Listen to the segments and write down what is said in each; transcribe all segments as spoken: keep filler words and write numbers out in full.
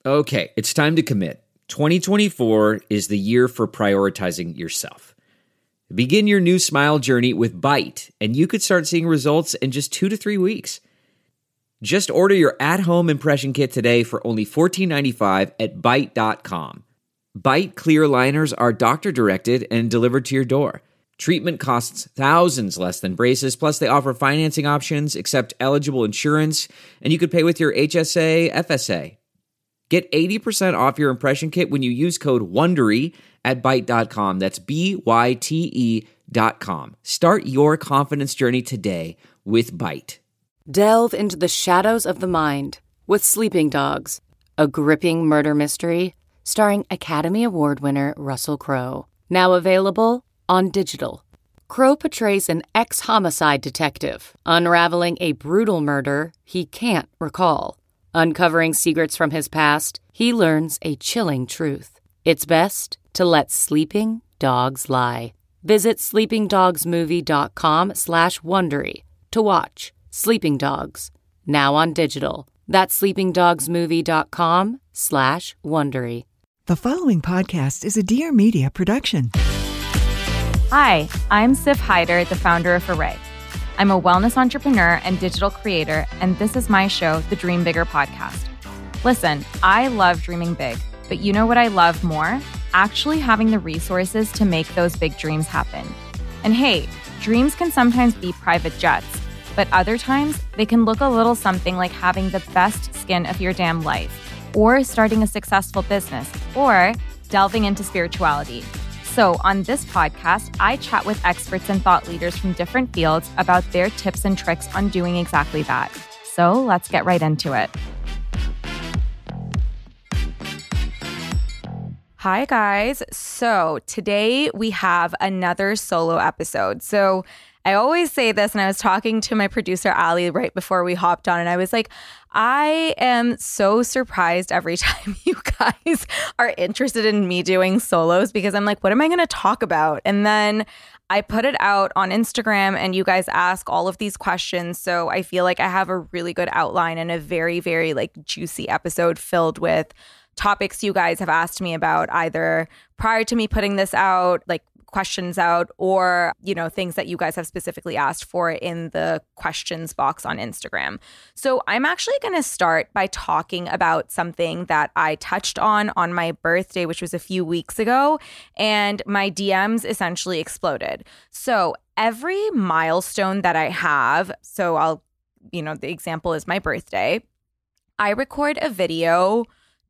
Okay, it's time to commit. twenty twenty-four is the year for prioritizing yourself. Begin your new smile journey with Byte, and you could start seeing results in just two to three weeks. Just order your at-home impression kit today for only fourteen ninety-five at byte dot com. Byte clear aligners are doctor-directed and delivered to your door. Treatment costs thousands less than braces, plus they offer financing options, accept eligible insurance, and you could pay with your H S A, F S A. Get eighty percent off your impression kit when you use code WONDERY at byte dot com. That's B Y T E dot com. Start your confidence journey today with Byte. Delve into the shadows of the mind with Sleeping Dogs, a gripping murder mystery starring Academy Award winner Russell Crowe. Now available on digital. Crowe portrays an ex-homicide detective unraveling a brutal murder he can't recall. Uncovering secrets from his past, he learns a chilling truth. It's best to let sleeping dogs lie. Visit sleepingdogsmovie.com slash Wondery to watch Sleeping Dogs, now on digital. That's sleepingdogsmovie.com slash Wondery. The following podcast is a Dear Media production. Hi, I'm Siv Hyder, the founder of Array. I'm a wellness entrepreneur and digital creator, and this is my show, the Dream Bigger podcast. Listen, I love dreaming big, but you know what I love more? Actually having the resources to make those big dreams happen. And hey, dreams can sometimes be private jets, but other times they can look a little something like having the best skin of your damn life, or starting a successful business, or delving into spirituality. So on this podcast, I chat with experts and thought leaders from different fields about their tips and tricks on doing exactly that. So let's get right into it. Hi, guys. So today we have another solo episode. So I always say this, and I was talking to my producer, Ali, right before we hopped on, and I was like, I am so surprised every time you guys are interested in me doing solos, because I'm like, what am I going to talk about? And then I put it out on Instagram and you guys ask all of these questions. So I feel like I have a really good outline and a very, very like juicy episode filled with topics you guys have asked me about either prior to me putting this out, like questions out, or, you know, things that you guys have specifically asked for in the questions box on Instagram. So I'm actually going to start by talking about something that I touched on on my birthday, which was a few weeks ago, and my D Ms essentially exploded. So every milestone that I have, so I'll, you know, the example is my birthday, I record a video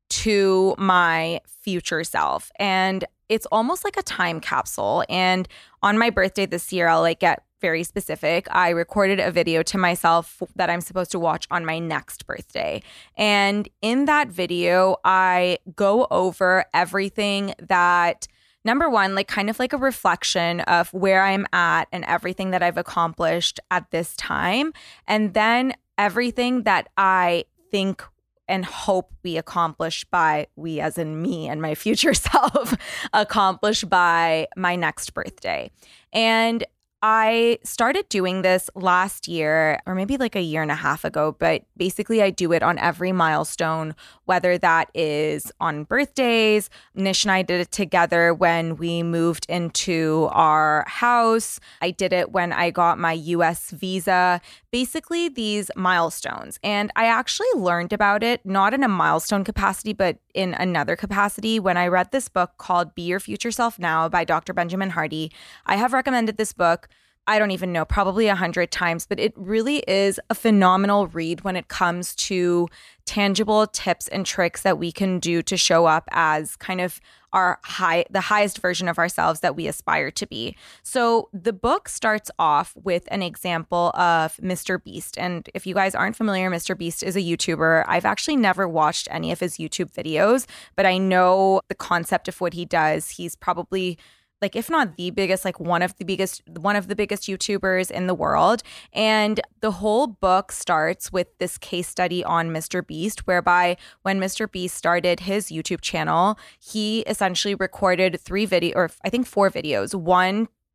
to my future self, and it's almost like a time capsule. And on my birthday this year, I'll like get very specific. I recorded a video to myself that I'm supposed to watch on my next birthday. And in that video, I go over everything that, number one, like kind of like a reflection of where I'm at and everything that I've accomplished at this time. And then everything that I think and hope we accomplish by, we as in me and my future self, accomplish by my next birthday. And I started doing this last year, or maybe like a year and a half ago, but basically I do it on every milestone, whether that is on birthdays. Nish and I did it together when we moved into our house. I did it when I got my U S visa, basically these milestones. And I actually learned about it, not in a milestone capacity, but in another capacity when I read this book called Be Your Future Self Now by Doctor Benjamin Hardy. I have recommended this book, I don't even know, probably a hundred times, but it really is a phenomenal read when it comes to tangible tips and tricks that we can do to show up as kind of our high, the highest version of ourselves that we aspire to be. So the book starts off with an example of Mister Beast. And if you guys aren't familiar, Mister Beast is a YouTuber. I've actually never watched any of his YouTube videos, but I know the concept of what he does. He's probably like, if not the biggest, like one of the biggest, one of the biggest YouTubers in the world. And the whole book starts with this case study on Mister Beast, whereby when Mister Beast started his YouTube channel, he essentially recorded three video, or I think four videos. One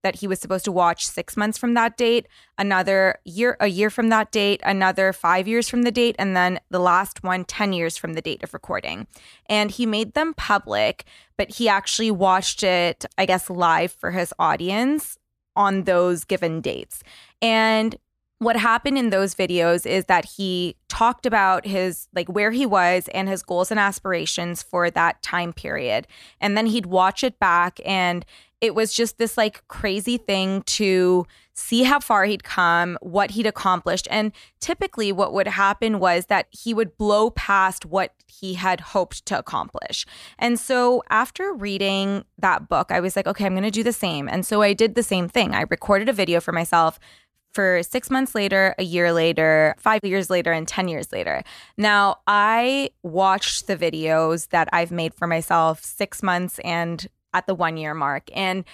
that he was supposed to watch six months from that date, another year, a year from that date, another five years from the date, and then the last one, ten years from the date of recording. And he made them public, but he actually watched it, I guess, live for his audience on those given dates. And what happened in those videos is that he talked about his, like where he was and his goals and aspirations for that time period. And then he'd watch it back, and it was just this like crazy thing to see how far he'd come, what he'd accomplished. And typically what would happen was that he would blow past what he had hoped to accomplish. And so after reading that book, I was like, okay, I'm going to do the same. And so I did the same thing. I recorded a video for myself for six months later, a year later, five years later, and ten years later. Now, I watched the videos that I've made for myself six months and at the one year mark. And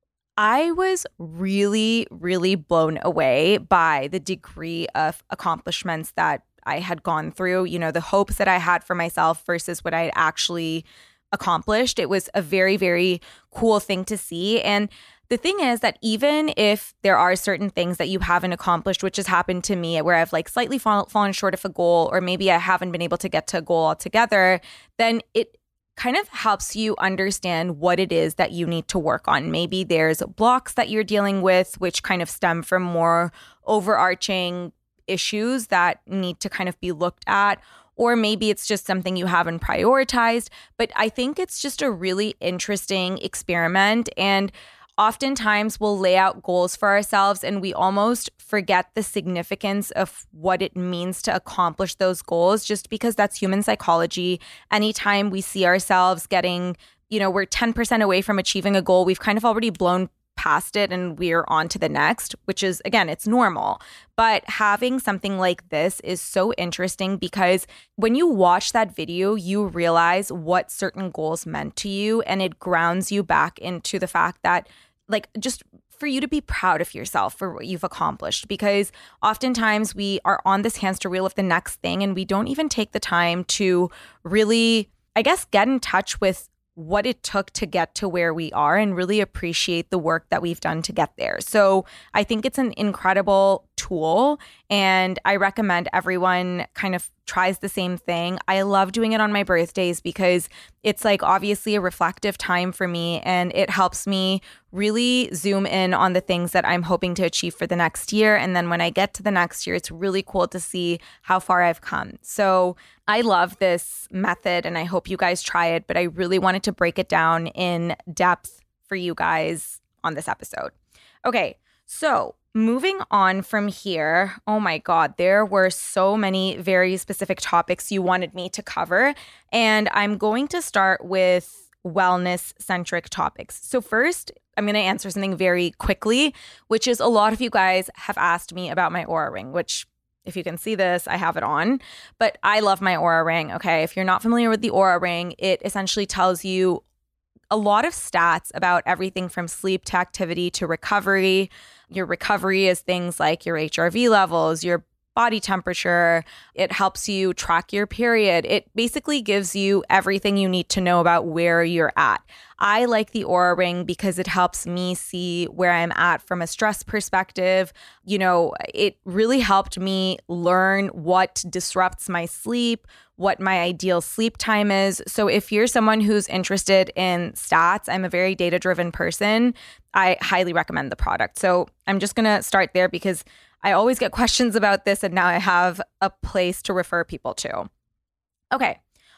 I was really, really blown away by the degree of accomplishments that I had gone through, you know, the hopes that I had for myself versus what I had actually accomplished. It was a very, very cool thing to see. And the thing is that even if there are certain things that you haven't accomplished, which has happened to me where I've like slightly fall, fallen short of a goal, or maybe I haven't been able to get to a goal altogether, then it kind of helps you understand what it is that you need to work on. Maybe there's blocks that you're dealing with, which kind of stem from more overarching issues that need to kind of be looked at. Or maybe it's just something you haven't prioritized. But I think it's just a really interesting experiment. And oftentimes we'll lay out goals for ourselves and we almost forget the significance of what it means to accomplish those goals, just because that's human psychology. Anytime we see ourselves getting, you know, we're ten percent away from achieving a goal, we've kind of already blown past it and we're on to the next, which is, again, it's normal. But having something like this is so interesting because when you watch that video, you realize what certain goals meant to you, and it grounds you back into the fact that, like, just for you to be proud of yourself for what you've accomplished, because oftentimes we are on this hamster wheel of the next thing and we don't even take the time to really, I guess, get in touch with what it took to get to where we are and really appreciate the work that we've done to get there. So I think it's an incredible tool, and I recommend everyone kind of tries the same thing. I love doing it on my birthdays because it's like obviously a reflective time for me, and it helps me really zoom in on the things that I'm hoping to achieve for the next year. And then when I get to the next year, it's really cool to see how far I've come. So I love this method and I hope you guys try it, but I really wanted to break it down in depth for you guys on this episode. Okay, so moving on from here, oh my God, there were so many very specific topics you wanted me to cover. And I'm going to start with wellness-centric topics. So first, I'm going to answer something very quickly, which is a lot of you guys have asked me about my Oura Ring, which if you can see this, I have it on. But I love my Oura Ring, okay? If you're not familiar with the Oura Ring, it essentially tells you a lot of stats about everything from sleep to activity to recovery. Your recovery is things like your H R V levels, your body temperature. It helps you track your period. It basically gives you everything you need to know about where you're at. I like the Oura Ring because it helps me see where I'm at from a stress perspective. You know, it really helped me learn what disrupts my sleep, what my ideal sleep time is. So if you're someone who's interested in stats, I'm a very data-driven person, I highly recommend the product. So I'm just going to start there because I always get questions about this, and now I have a place to refer people to. Okay,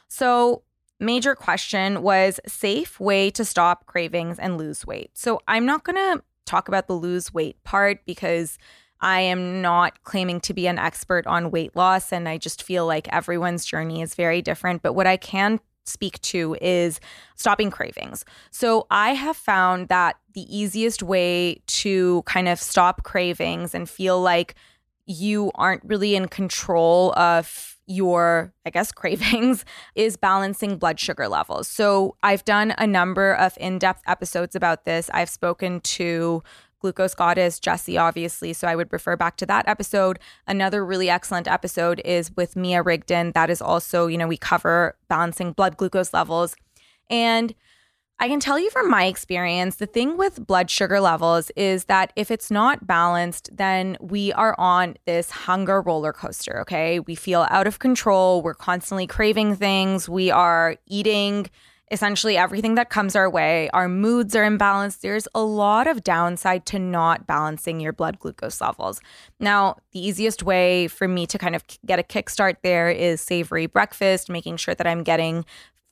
so major question was safe way to stop cravings and lose weight. So I'm not going to talk about the lose weight part because I am not claiming to be an expert on weight loss, and I just feel like everyone's journey is very different. But what I can speak to is stopping cravings. So I have found that the easiest way to kind of stop cravings and feel like you aren't really in control of your, I guess, cravings is balancing blood sugar levels. So I've done a number of in-depth episodes about this. I've spoken to Glucose Goddess, Jessie, obviously. So I would refer back to that episode. Another really excellent episode is with Mia Rigdon. That is also, you know, we cover balancing blood glucose levels. And I can tell you from my experience, the thing with blood sugar levels is that if it's not balanced, then we are on this hunger roller coaster, okay? We feel out of control. We're constantly craving things. We are eating essentially everything that comes our way. Our moods are imbalanced. There's a lot of downside to not balancing your blood glucose levels. Now, the easiest way for me to kind of get a kickstart there is savory breakfast, making sure that I'm getting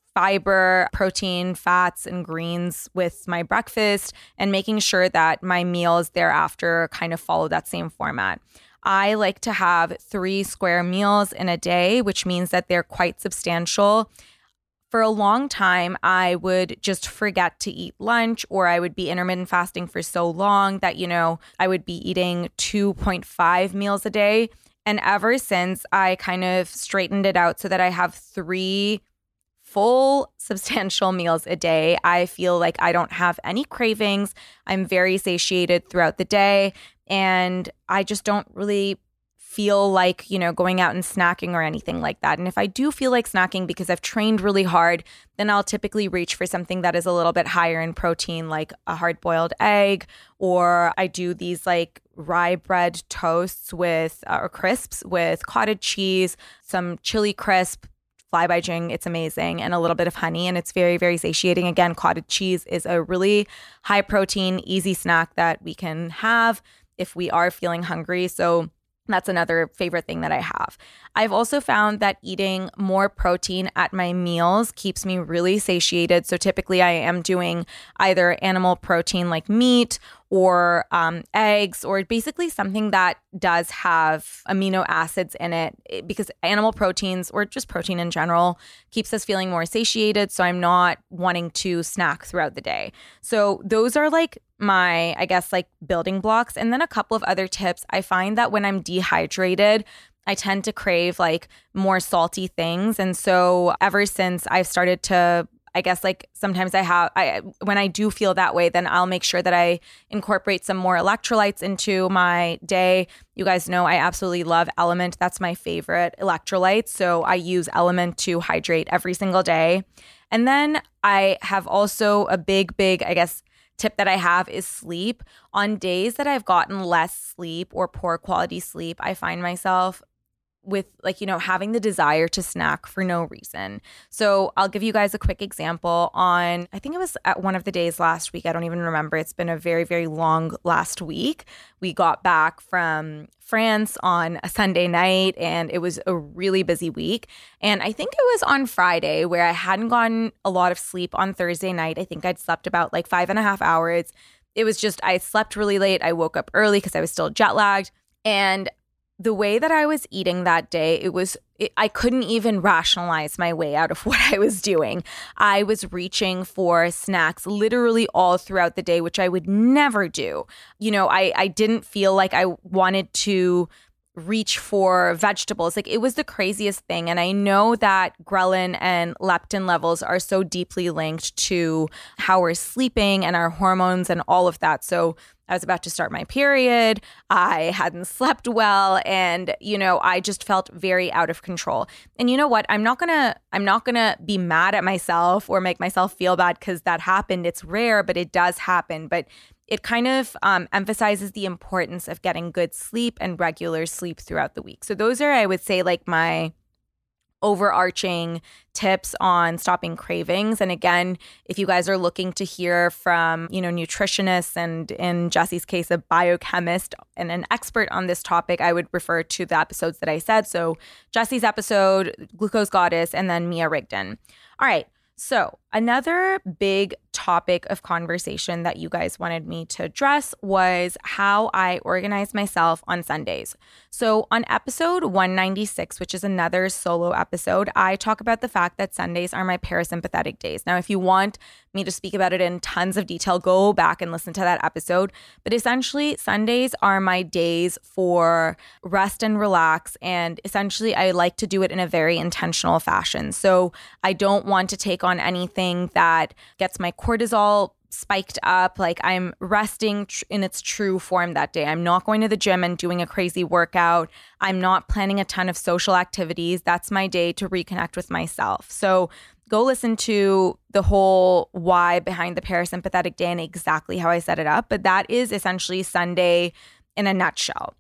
fiber, protein, fats, and greens with my breakfast, and making sure that my meals thereafter kind of follow that same format. I like to have three square meals in a day, which means that they're quite substantial. For a long time, I would just forget to eat lunch, or I would be intermittent fasting for so long that, you know, I would be eating two point five meals a day. And ever since I kind of straightened it out so that I have three full substantial meals a day, I feel like I don't have any cravings. I'm very satiated throughout the day, and I just don't really feel like, you know, going out and snacking or anything like that. And if I do feel like snacking because I've trained really hard, then I'll typically reach for something that is a little bit higher in protein, like a hard-boiled egg, or I do these like rye bread toasts with uh, or crisps with cottage cheese, some chili crisp, Fly by Jing, it's amazing, and a little bit of honey, and it's very, very satiating. Again, cottage cheese is a really high protein, easy snack that we can have if we are feeling hungry. So that's another favorite thing that I have. I've also found that eating more protein at my meals keeps me really satiated. So typically I am doing either animal protein like meat or um, eggs, or basically something that does have amino acids in it, because animal proteins, or just protein in general, keeps us feeling more satiated. So I'm not wanting to snack throughout the day. So those are like my, I guess, like building blocks. And then a couple of other tips. I find that when I'm dehydrated, I tend to crave like more salty things. And so ever since I've started to, I guess like sometimes I have, I when I do feel that way, then I'll make sure that I incorporate some more electrolytes into my day. You guys know I absolutely love Element. That's my favorite electrolyte. So I use Element to hydrate every single day. And then I have also a big, big, I guess, tip that I have is sleep. On days that I've gotten less sleep or poor quality sleep, I find myself with like, you know, having the desire to snack for no reason. So I'll give you guys a quick example. On, I think it was at one of the days last week. I don't even remember. It's been a very, very long last week. We got back from France on a Sunday night, and it was a really busy week. And I think it was on Friday where I hadn't gotten a lot of sleep on Thursday night. I think I'd slept about like five and a half hours. It was just, I slept really late. I woke up early because I was still jet lagged. And the way that I was eating that day, it was, it, I couldn't even rationalize my way out of what I was doing. I was reaching for snacks literally all throughout the day, which I would never do. You know, I, I didn't feel like I wanted to reach for vegetables. Like, it was the craziest thing. And I know that ghrelin and leptin levels are so deeply linked to how we're sleeping and our hormones and all of that. So I was about to start my period. I hadn't slept well. And, you know, I just felt very out of control. And you know what? I'm not going to, I'm not going to be mad at myself or make myself feel bad because that happened. It's rare, but it does happen. But it kind of um, emphasizes the importance of getting good sleep and regular sleep throughout the week. So those are, I would say, like my overarching tips on stopping cravings. And again, if you guys are looking to hear from, you know, nutritionists and, in Jesse's case, a biochemist and an expert on this topic, I would refer to the episodes that I said. So Jesse's episode, Glucose Goddess, and then Mia Rigdon. All right. So another big topic of conversation that you guys wanted me to address was how I organize myself on Sundays. So on episode one ninety-six, which is another solo episode, I talk about the fact that Sundays are my parasympathetic days. Now, if you want me to speak about it in tons of detail, go back and listen to that episode. But essentially, Sundays are my days for rest and relax. And essentially, I like to do it in a very intentional fashion. So I don't want to take on anything that gets my cortisol spiked up. Like, I'm resting tr- in its true form that day. I'm not going to the gym and doing a crazy workout. I'm not planning a ton of social activities. That's my day to reconnect with myself. So go listen to the whole why behind the parasympathetic day and exactly how I set it up. But that is essentially Sunday in a nutshell.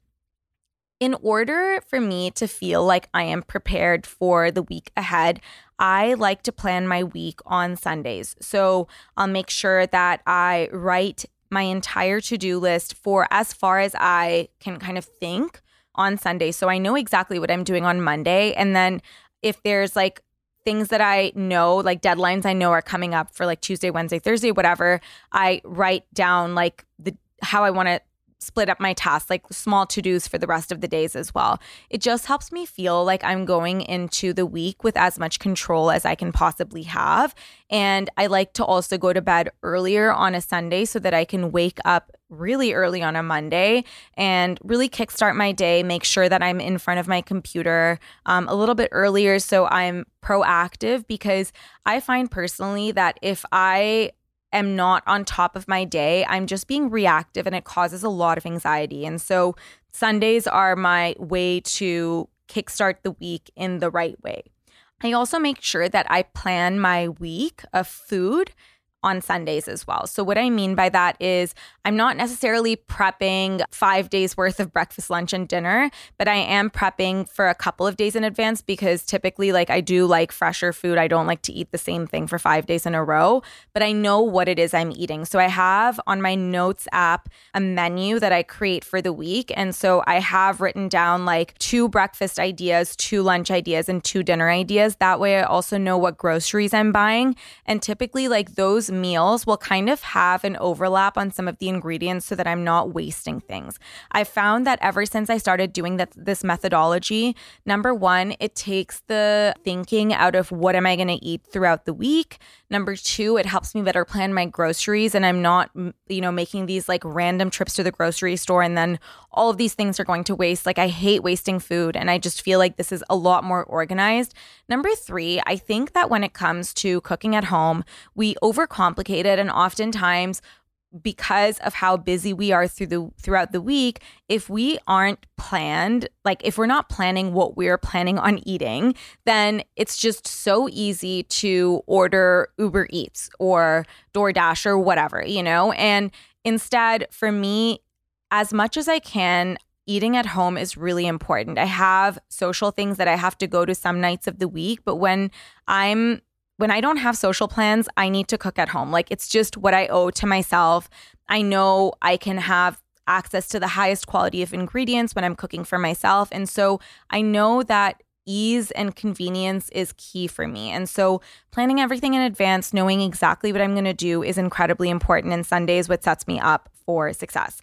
In order for me to feel like I am prepared for the week ahead, I like to plan my week on Sundays. So I'll make sure that I write my entire to-do list for as far as I can kind of think on Sunday. So I know exactly what I'm doing on Monday. And then if there's like things that I know, like deadlines I know are coming up for like Tuesday, Wednesday, Thursday, whatever, I write down like the how I want to split up my tasks, like small to-dos for the rest of the days as well. It just helps me feel like I'm going into the week with as much control as I can possibly have. And I like to also go to bed earlier on a Sunday so that I can wake up really early on a Monday and really kickstart my day, make sure that I'm in front of my computer um, a little bit earlier so I'm proactive, because I find personally that if I am not on top of my day, I'm just being reactive and it causes a lot of anxiety. And so Sundays are my way to kickstart the week in the right way. I also make sure that I plan my week of food on Sundays as well. So what I mean by that is I'm not necessarily prepping five days worth of breakfast, lunch, and dinner, but I am prepping for a couple of days in advance, because typically like I do like fresher food. I don't like to eat the same thing for five days in a row, but I know what it is I'm eating. So I have on my notes app a menu that I create for the week. And so I have written down like two breakfast ideas, two lunch ideas, and two dinner ideas. That way I also know what groceries I'm buying. And typically like those meals will kind of have an overlap on some of the ingredients so that I'm not wasting things. I found that ever since I started doing that, this methodology, number one, it takes the thinking out of what am I going to eat throughout the week. Number two, it helps me better plan my groceries, and I'm not, you know, making these like random trips to the grocery store and then all of these things are going to waste. Like I hate wasting food, and I just feel like this is a lot more organized. Number three, I think that when it comes to cooking at home, we overcomplicate it, and oftentimes because of how busy we are through the throughout the week, if we aren't planned, like if we're not planning what we're planning on eating, then it's just so easy to order Uber Eats or DoorDash or whatever, you know? And instead, for me, as much as I can, eating at home is really important. I have social things that I have to go to some nights of the week, but when I'm When I don't have social plans, I need to cook at home. Like it's just what I owe to myself. I know I can have access to the highest quality of ingredients when I'm cooking for myself. And so I know that ease and convenience is key for me. And so planning everything in advance, knowing exactly what I'm going to do is incredibly important. And Sunday is what sets me up for success.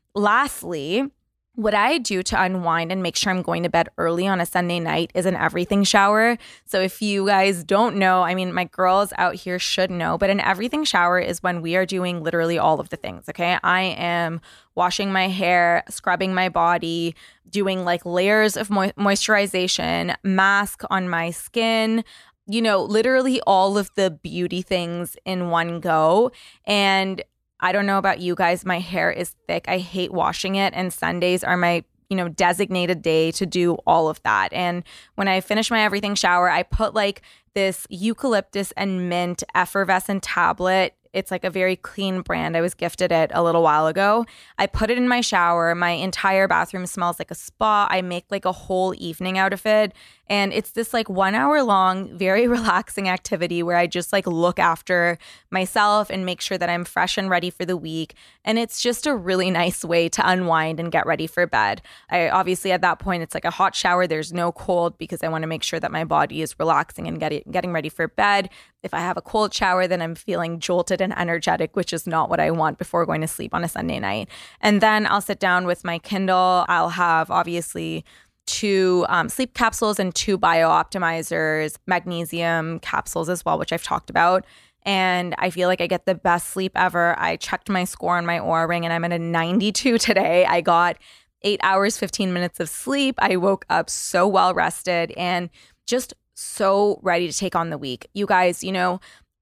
Lastly, what I do to unwind and make sure I'm going to bed early on a Sunday night is an everything shower. So if you guys don't know, I mean, my girls out here should know, but an everything shower is when we are doing literally all of the things, okay? I am washing my hair, scrubbing my body, doing like layers of mo- moisturization, mask on my skin, you know, literally all of the beauty things in one go. And I don't know about you guys, my hair is thick. I hate washing it, and Sundays are my, you know, designated day to do all of that. And when I finish my everything shower, I put like this eucalyptus and mint effervescent tablet. It's like a very clean brand. I was gifted it a little while ago. I put it in my shower. My entire bathroom smells like a spa. I make like a whole evening out of it. And it's this like one hour long, very relaxing activity where I just like look after myself and make sure that I'm fresh and ready for the week. And it's just a really nice way to unwind and get ready for bed. I obviously at that point, it's like a hot shower. There's no cold because I want to make sure that my body is relaxing and getting getting ready for bed. If I have a cold shower, then I'm feeling jolted and energetic, which is not what I want before going to sleep on a Sunday night. And then I'll sit down with my Kindle. I'll have obviously two um, sleep capsules and two bio-optimizers, magnesium capsules as well, which I've talked about. And I feel like I get the best sleep ever. I checked my score on my Oura Ring and I'm at a ninety-two today. I got eight hours, fifteen minutes of sleep. I woke up so well rested and just so ready to take on the week. You guys, you know,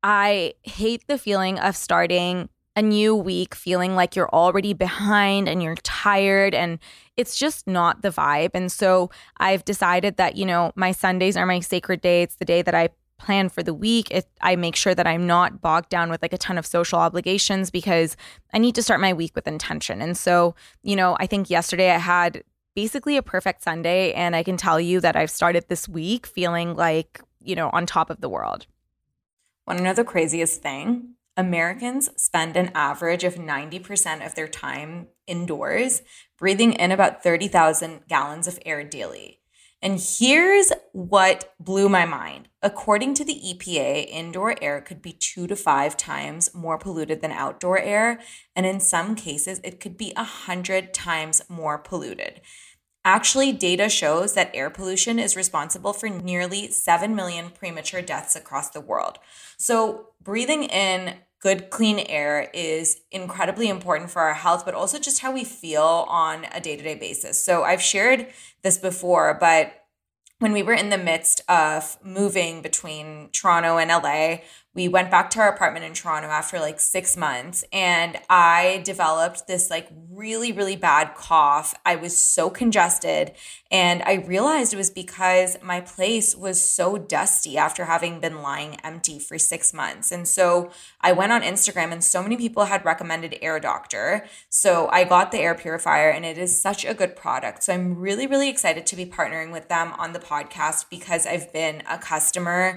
I hate the feeling of starting a new week feeling like you're already behind and you're tired, and it's just not the vibe. And so I've decided that, you know, my Sundays are my sacred day. It's the day that I plan for the week. It, I make sure that I'm not bogged down with like a ton of social obligations because I need to start my week with intention. And so, you know, I think yesterday I had basically a perfect Sunday, and I can tell you that I've started this week feeling like, you know, on top of the world. Want to know the craziest thing? Americans spend an average of ninety percent of their time indoors, breathing in about thirty thousand gallons of air daily. And here's what blew my mind. According to the E P A, indoor air could be two to five times more polluted than outdoor air. And in some cases, it could be a hundred times more polluted. Actually, data shows that air pollution is responsible for nearly seven million premature deaths across the world. So breathing in good, clean air is incredibly important for our health, but also just how we feel on a day-to-day basis. So I've shared this before, but when we were in the midst of moving between Toronto and L A, we went back to our apartment in Toronto after like six months and I developed this like really, really bad cough. I was so congested and I realized it was because my place was so dusty after having been lying empty for six months. And so I went on Instagram and so many people had recommended Air Doctor. So I got the air purifier and it is such a good product. So I'm really, really excited to be partnering with them on the podcast because I've been a customer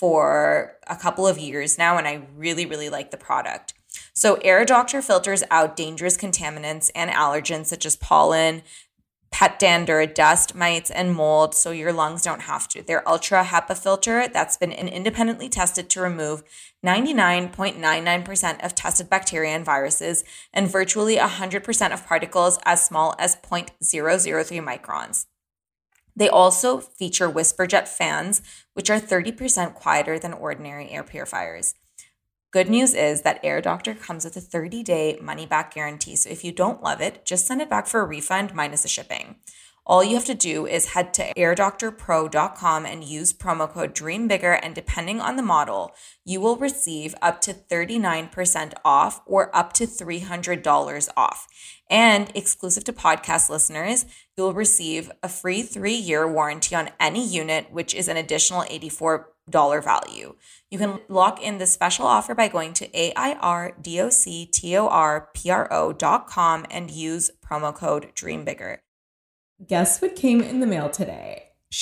for a couple of years now, and I really, really like the product. So Air Doctor filters out dangerous contaminants and allergens such as pollen, pet dander, dust, mites, and mold, so your lungs don't have to. Their Ultra HEPA filter that's been independently tested to remove ninety-nine point nine nine percent of tested bacteria and viruses and virtually one hundred percent of particles as small as zero point zero zero three microns. They also feature WhisperJet fans, which are thirty percent quieter than ordinary air purifiers. Good news is that Air Doctor comes with a thirty-day money-back guarantee, so if you don't love it, just send it back for a refund minus the shipping. All you have to do is head to air doctor pro dot com and use promo code DREAMBIGGER, and depending on the model, you will receive up to thirty-nine percent off or up to three hundred dollars off. And exclusive to podcast listeners, you'll receive a free three-year warranty on any unit, which is an additional eighty-four dollars value. You can lock in this special offer by going to A I R D O C T O R P R O dot com and use promo code DREAMBIGGER. Guess what came in the mail today?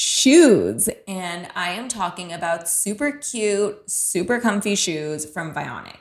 Shoes. And I am talking about super cute, super comfy shoes from Vionic.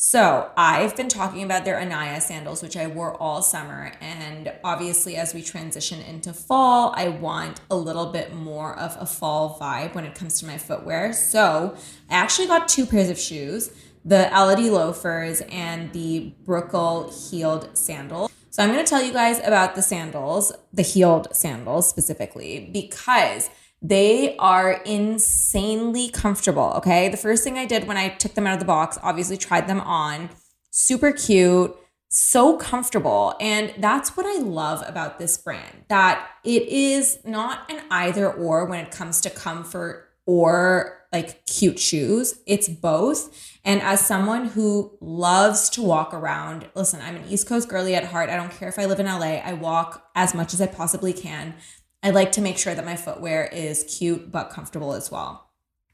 So I've been talking about their Anaya sandals, which I wore all summer. And obviously, as we transition into fall, I want a little bit more of a fall vibe when it comes to my footwear. So I actually got two pairs of shoes, the Elodie loafers and the Brookle heeled sandal. So I'm going to tell you guys about the sandals, the heeled sandals specifically, because they are insanely comfortable, okay? The first thing I did when I took them out of the box, obviously tried them on, super cute, so comfortable. And that's what I love about this brand, that it is not an either or when it comes to comfort or like cute shoes. It's both. And as someone who loves to walk around, listen, I'm an East Coast girly at heart. I don't care if I live in L A. I walk as much as I possibly can. I like to make sure that my footwear is cute but comfortable as well.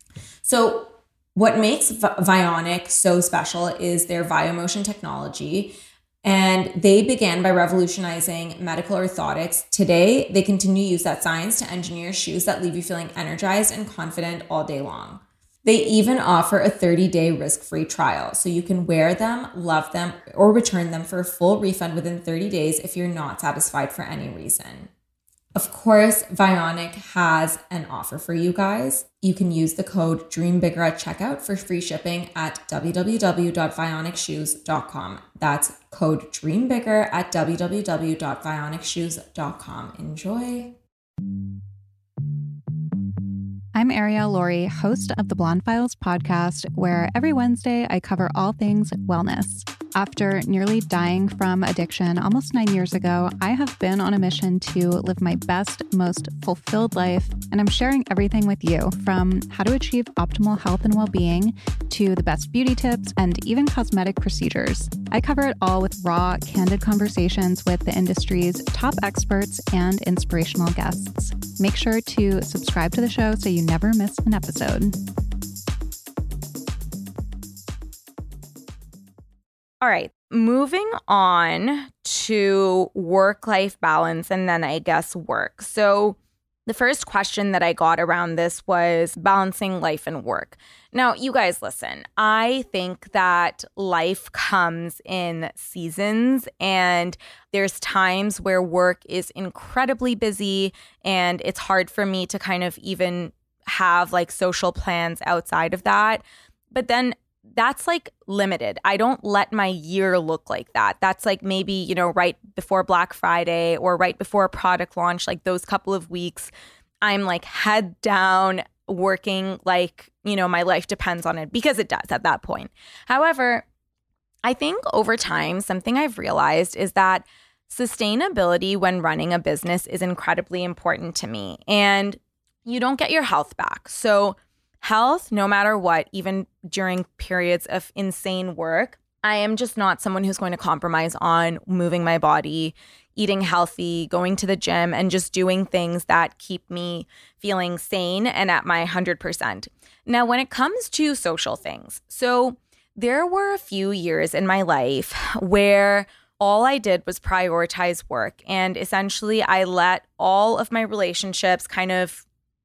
So what makes Vionic so special is their VioMotion technology. And they began by revolutionizing medical orthotics. Today, they continue to use that science to engineer shoes that leave you feeling energized and confident all day long. They even offer a thirty-day risk-free trial, so you can wear them, love them, or return them for a full refund within thirty days if you're not satisfied for any reason. Of course, Vionic has an offer for you guys. You can use the code DREAMBIGGER at checkout for free shipping at w w w dot vionic shoes dot com. That's code DREAMBIGGER at w w w dot vionic shoes dot com. Enjoy. I'm Arielle Laurie, host of the Blonde Files podcast, where every Wednesday I cover all things wellness. After nearly dying from addiction almost nine years ago, I have been on a mission to live my best, most fulfilled life, and I'm sharing everything with you, from how to achieve optimal health and well-being to the best beauty tips and even cosmetic procedures. I cover it all with raw, candid conversations with the industry's top experts and inspirational guests. Make sure to subscribe to the show so you never miss an episode. All right, moving on to work-life balance and then I guess work. So the first question that I got around this was balancing life and work. Now, you guys listen, I think that life comes in seasons and there's times where work is incredibly busy and it's hard for me to kind of even have like social plans outside of that. But then that's like limited. I don't let my year look like that. That's like maybe, you know, right before Black Friday or right before a product launch, like those couple of weeks, I'm like head down working like, you know, my life depends on it because it does at that point. However, I think over time, something I've realized is that sustainability when running a business is incredibly important to me. And you don't get your health back. So health, no matter what, even during periods of insane work, I am just not someone who's going to compromise on moving my body, eating healthy, going to the gym, and just doing things that keep me feeling sane and at my one hundred percent. Now, when it comes to social things, so there were a few years in my life where all I did was prioritize work. And essentially, I let all of my relationships kind of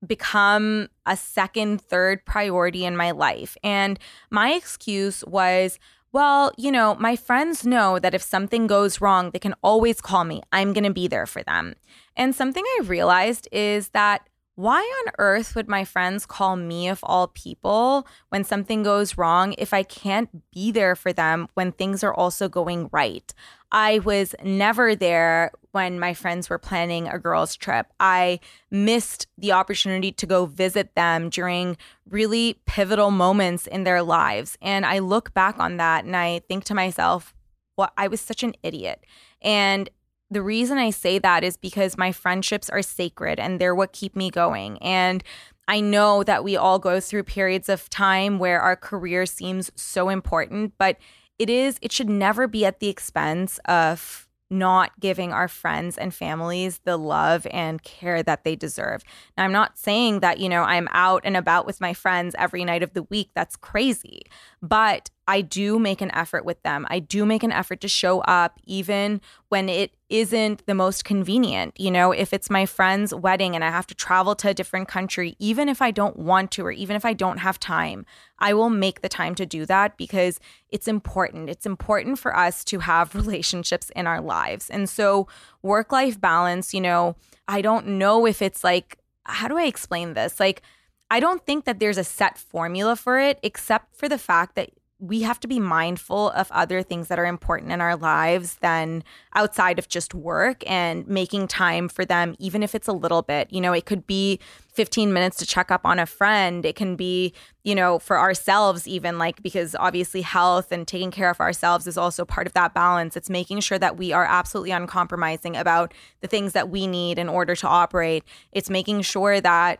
become a second, third priority in my life. And my excuse was, well, you know, my friends know that if something goes wrong, they can always call me. I'm going to be there for them. And something I realized is that why on earth would my friends call me of all people when something goes wrong if I can't be there for them when things are also going right? I was never there when my friends were planning a girls' trip. I missed the opportunity to go visit them during really pivotal moments in their lives. And I look back on that and I think to myself, well, I was such an idiot. And the reason I say that is because my friendships are sacred and they're what keep me going. And I know that we all go through periods of time where our career seems so important, but it is, it should never be at the expense of not giving our friends and families the love and care that they deserve. Now, I'm not saying that, you know, I'm out and about with my friends every night of the week. That's crazy. But I do make an effort with them. I do make an effort to show up even when it isn't the most convenient. You know, if it's my friend's wedding and I have to travel to a different country, even if I don't want to, or even if I don't have time, I will make the time to do that because it's important. It's important for us to have relationships in our lives. And so work-life balance, you know, I don't know if it's like, how do I explain this? Like, I don't think that there's a set formula for it, except for the fact that we have to be mindful of other things that are important in our lives than outside of just work and making time for them, even if it's a little bit. You know, it could be fifteen minutes to check up on a friend. It can be, you know, for ourselves even, like, because obviously health and taking care of ourselves is also part of that balance. It's making sure that we are absolutely uncompromising about the things that we need in order to operate. It's making sure that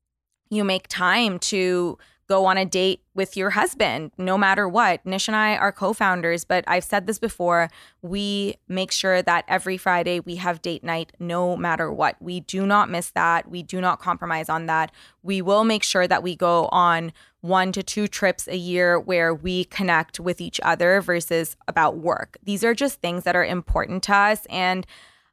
you make time to go on a date with your husband, no matter what. Nish and I are co-founders, but I've said this before. We make sure that every Friday we have date night, no matter what. We do not miss that. We do not compromise on that. We will make sure that we go on one to two trips a year where we connect with each other versus about work. These are just things that are important to us. And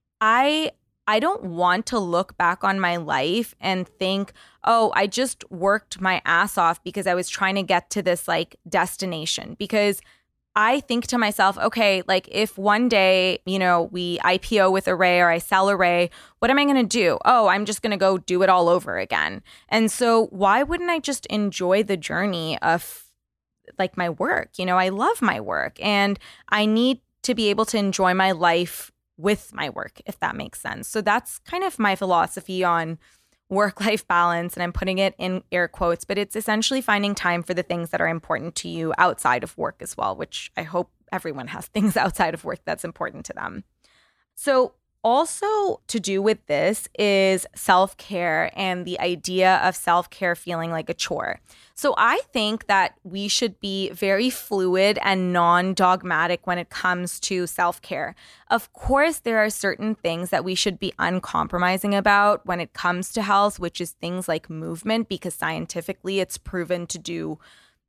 I I don't want to look back on my life and think, oh, I just worked my ass off because I was trying to get to this like destination. Because I think to myself, okay, like if one day, you know, we I P O with Array or I sell Array, what am I going to do? Oh, I'm just going to go do it all over again. And so why wouldn't I just enjoy the journey of like my work? You know, I love my work and I need to be able to enjoy my life with my work, if that makes sense. So that's kind of my philosophy on work-life balance, and I'm putting it in air quotes, but it's essentially finding time for the things that are important to you outside of work as well, which I hope everyone has things outside of work that's important to them. So also to do with this is self-care and the idea of self-care feeling like a chore. So I think that we should be very fluid and non-dogmatic when it comes to self-care. Of course, there are certain things that we should be uncompromising about when it comes to health, which is things like movement, because scientifically it's proven to do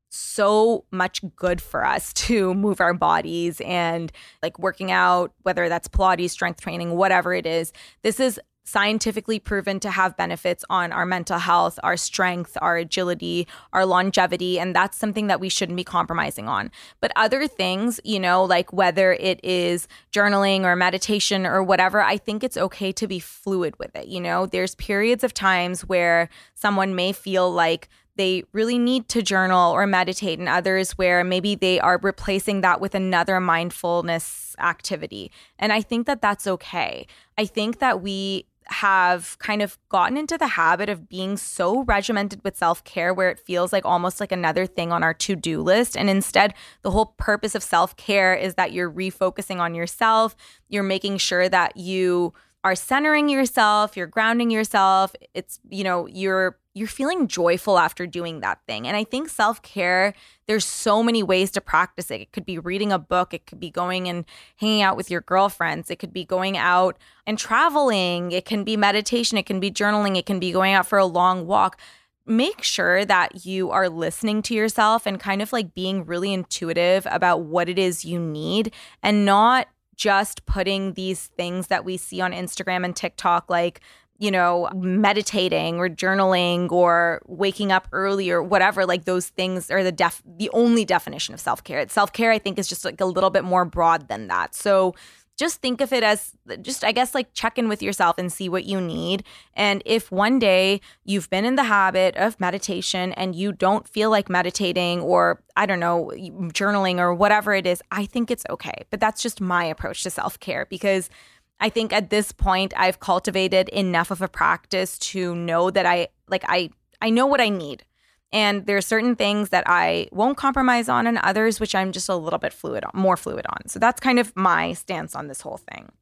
so much good for us to move our bodies and like working out, whether that's Pilates, strength training, whatever it is. This is scientifically proven to have benefits on our mental health, our strength, our agility, our longevity, and that's something that we shouldn't be compromising on. But other things, you know, like whether it is journaling or meditation or whatever, I think it's okay to be fluid with it. You know, there's periods of times where someone may feel like they really need to journal or meditate, and others where maybe they are replacing that with another mindfulness activity. And I think that that's okay. I think that we have kind of gotten into the habit of being so regimented with self-care where it feels like almost like another thing on our to-do list. And instead, the whole purpose of self-care is that you're refocusing on yourself. You're making sure that you are centering yourself, you're grounding yourself. It's, you know, you're you're feeling joyful after doing that thing. And I think self-care, there's so many ways to practice it. It could be reading a book. It could be going and hanging out with your girlfriends. It could be going out and traveling. It can be meditation. It can be journaling. It can be going out for a long walk. Make sure that you are listening to yourself and kind of like being really intuitive about what it is you need, and not just putting these things that we see on Instagram and TikTok, like, you know, meditating or journaling or waking up early or whatever, like those things are the def- the only definition of self-care. Self-care, I think, is just like a little bit more broad than that. So just think of it as just, I guess, like check in with yourself and see what you need. And if one day you've been in the habit of meditation and you don't feel like meditating or, I don't know, journaling or whatever it is, I think it's okay. But that's just my approach to self-care, because I think at this point I've cultivated enough of a practice to know that I like I I know what I need. And there are certain things that I won't compromise on, and others which I'm just a little bit fluid on, more fluid on. So that's kind of my stance on this whole thing.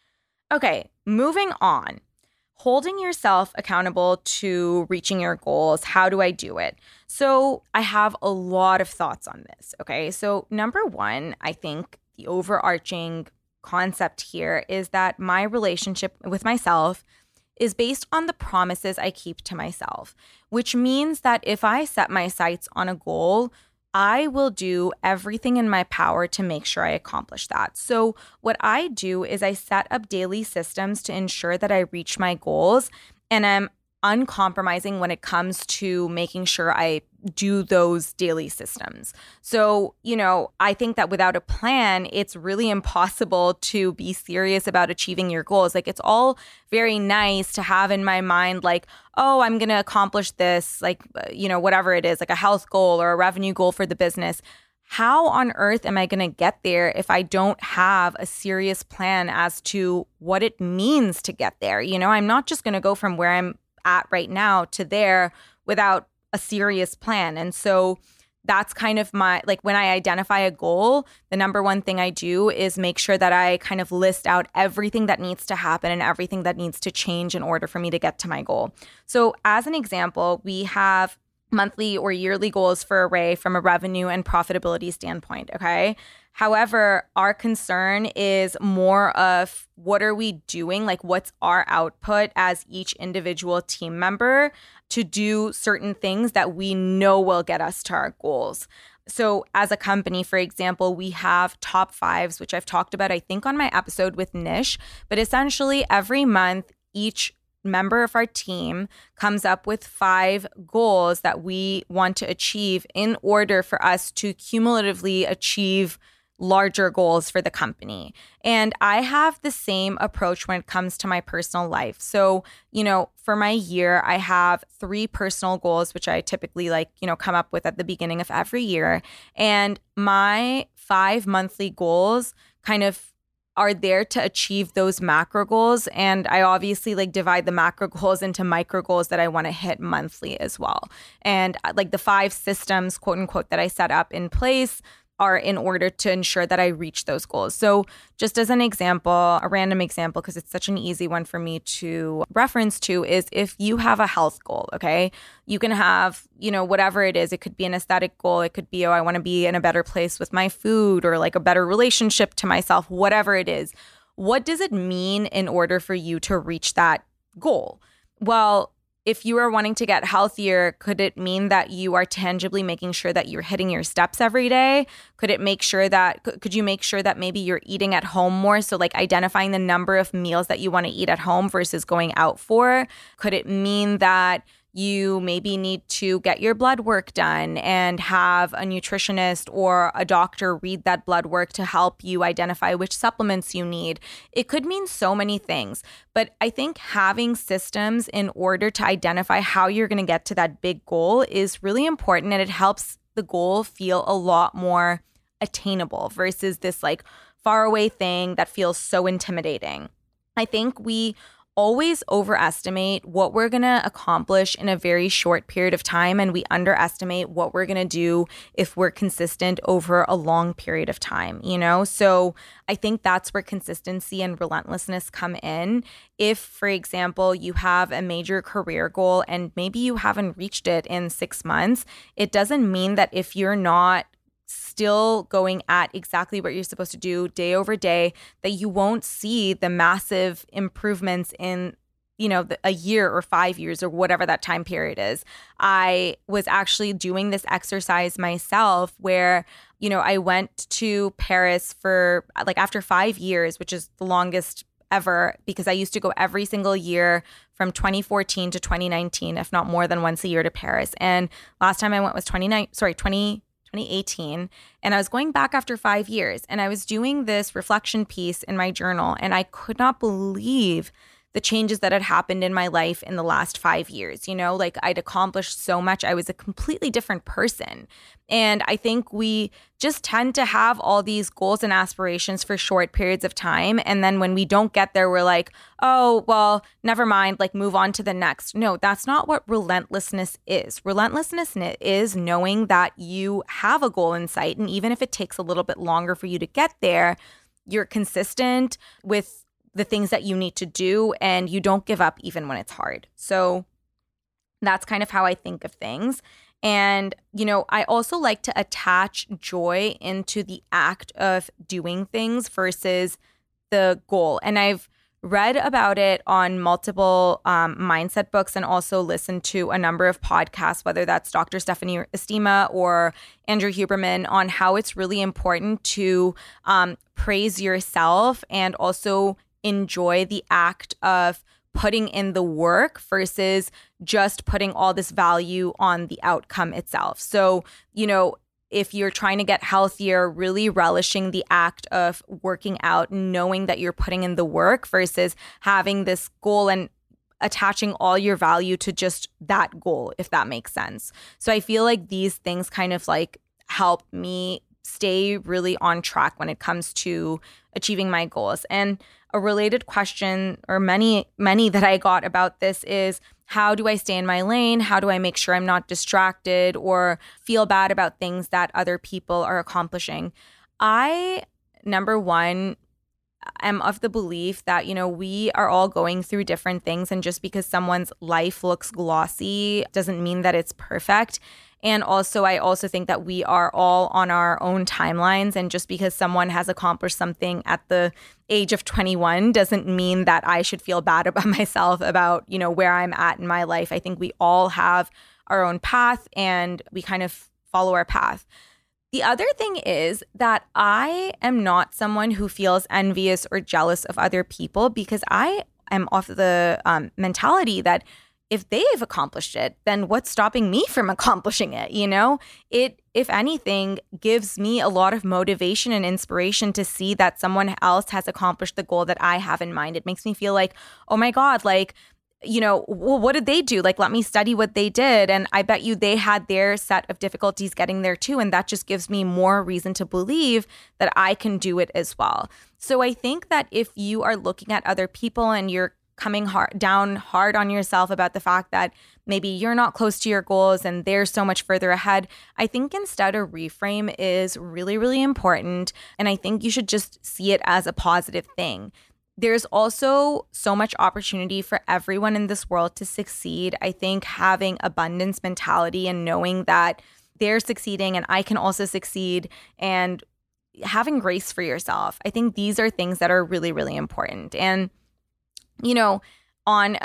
Okay, moving on. Holding yourself accountable to reaching your goals. How do I do it? So I have a lot of thoughts on this. Okay, so number one, I think the overarching concept here is that my relationship with myself is based on the promises I keep to myself, which means that if I set my sights on a goal, I will do everything in my power to make sure I accomplish that. So what I do is I set up daily systems to ensure that I reach my goals, and I'm uncompromising when it comes to making sure I do those daily systems. So, you know, I think that without a plan, it's really impossible to be serious about achieving your goals. Like, it's all very nice to have in my mind, like, oh, I'm going to accomplish this, like, you know, whatever it is, like a health goal or a revenue goal for the business. How on earth am I going to get there if I don't have a serious plan as to what it means to get there? You know, I'm not just going to go from where I'm at right now to there without a serious plan. And so that's kind of my, like, when I identify a goal, the number one thing I do is make sure that I kind of list out everything that needs to happen and everything that needs to change in order for me to get to my goal. So as an example, we have monthly or yearly goals for Array from a revenue and profitability standpoint, okay? However, our concern is more of what are we doing? Like, what's our output as each individual team member to do certain things that we know will get us to our goals. So as a company, for example, we have top fives, which I've talked about, I think, on my episode with Nish. But essentially, every month, each member of our team comes up with five goals that we want to achieve in order for us to cumulatively achieve larger goals for the company. And I have the same approach when it comes to my personal life. So, you know, for my year, I have three personal goals, which I typically like, you know, come up with at the beginning of every year. And my five monthly goals kind of are there to achieve those macro goals. And I obviously like divide the macro goals into micro goals that I want to hit monthly as well. And like the five systems, quote unquote, that I set up in place are in order to ensure that I reach those goals. So just as an example, a random example, because it's such an easy one for me to reference to, is if you have a health goal, okay? You can have, you know, whatever it is. It could be an aesthetic goal. It could be, oh, I want to be in a better place with my food, or like a better relationship to myself, whatever it is. What does it mean in order for you to reach that goal? Well, if you are wanting to get healthier, could it mean that you are tangibly making sure that you're hitting your steps every day? Could it make sure that, could you make sure that maybe you're eating at home more? So like identifying the number of meals that you want to eat at home versus going out for. Could it mean that you maybe need to get your blood work done and have a nutritionist or a doctor read that blood work to help you identify which supplements you need? It could mean so many things, but I think having systems in order to identify how you're going to get to that big goal is really important, and it helps the goal feel a lot more attainable versus this like faraway thing that feels so intimidating. I think we always overestimate what we're going to accomplish in a very short period of time, and we underestimate what we're going to do if we're consistent over a long period of time, you know? So I think that's where consistency and relentlessness come in. If, for example, you have a major career goal and maybe you haven't reached it in six months, it doesn't mean that if you're not still going at exactly what you're supposed to do day over day, that you won't see the massive improvements in, you know, the, a year or five years or whatever that time period is. I was actually doing this exercise myself where, you know, I went to Paris for like after five years, which is the longest ever, because I used to go every single year from twenty fourteen to twenty nineteen, if not more than once a year to Paris. And last time I went was twenty-nine, sorry, twenty twenty eighteen, and I was going back after five years, and I was doing this reflection piece in my journal, and I could not believe the changes that had happened in my life in the last five years. You know, like I'd accomplished so much. I was a completely different person. And I think we just tend to have all these goals and aspirations for short periods of time. And then when we don't get there, we're like, oh, well, never mind, like move on to the next. No, that's not what relentlessness is. Relentlessness is knowing that you have a goal in sight. And even if it takes a little bit longer for you to get there, you're consistent with the things that you need to do, and you don't give up even when it's hard. So that's kind of how I think of things. And, you know, I also like to attach joy into the act of doing things versus the goal. And I've read about it on multiple um, mindset books and also listened to a number of podcasts, whether that's Doctor Stephanie Estima or Andrew Huberman, on how it's really important to um, praise yourself and also enjoy the act of putting in the work versus just putting all this value on the outcome itself. So, you know, if you're trying to get healthier, really relishing the act of working out, knowing that you're putting in the work versus having this goal and attaching all your value to just that goal, if that makes sense. So I feel like these things kind of like help me stay really on track when it comes to achieving my goals. And a related question, or many, many that I got about this, is how do I stay in my lane? How do I make sure I'm not distracted or feel bad about things that other people are accomplishing? I, number one, am of the belief that, you know, we are all going through different things, and just because someone's life looks glossy doesn't mean that it's perfect. And also, I also think that we are all on our own timelines. And just because someone has accomplished something at the age of twenty-one doesn't mean that I should feel bad about myself about, you know, where I'm at in my life. I think we all have our own path and we kind of follow our path. The other thing is that I am not someone who feels envious or jealous of other people, because I am of the um, mentality that if they've accomplished it, then what's stopping me from accomplishing it? You know, it, if anything, gives me a lot of motivation and inspiration to see that someone else has accomplished the goal that I have in mind. It makes me feel like, oh my God, like, you know, well, what did they do? Like, let me study what they did. And I bet you they had their set of difficulties getting there too. And that just gives me more reason to believe that I can do it as well. So I think that if you are looking at other people and you're coming hard, down hard on yourself about the fact that maybe you're not close to your goals and they're so much further ahead, I think instead a reframe is really, really important. And I think you should just see it as a positive thing. There's also so much opportunity for everyone in this world to succeed. I think having abundance mentality and knowing that they're succeeding and I can also succeed, and having grace for yourself, I think these are things that are really, really important. And, you know, on a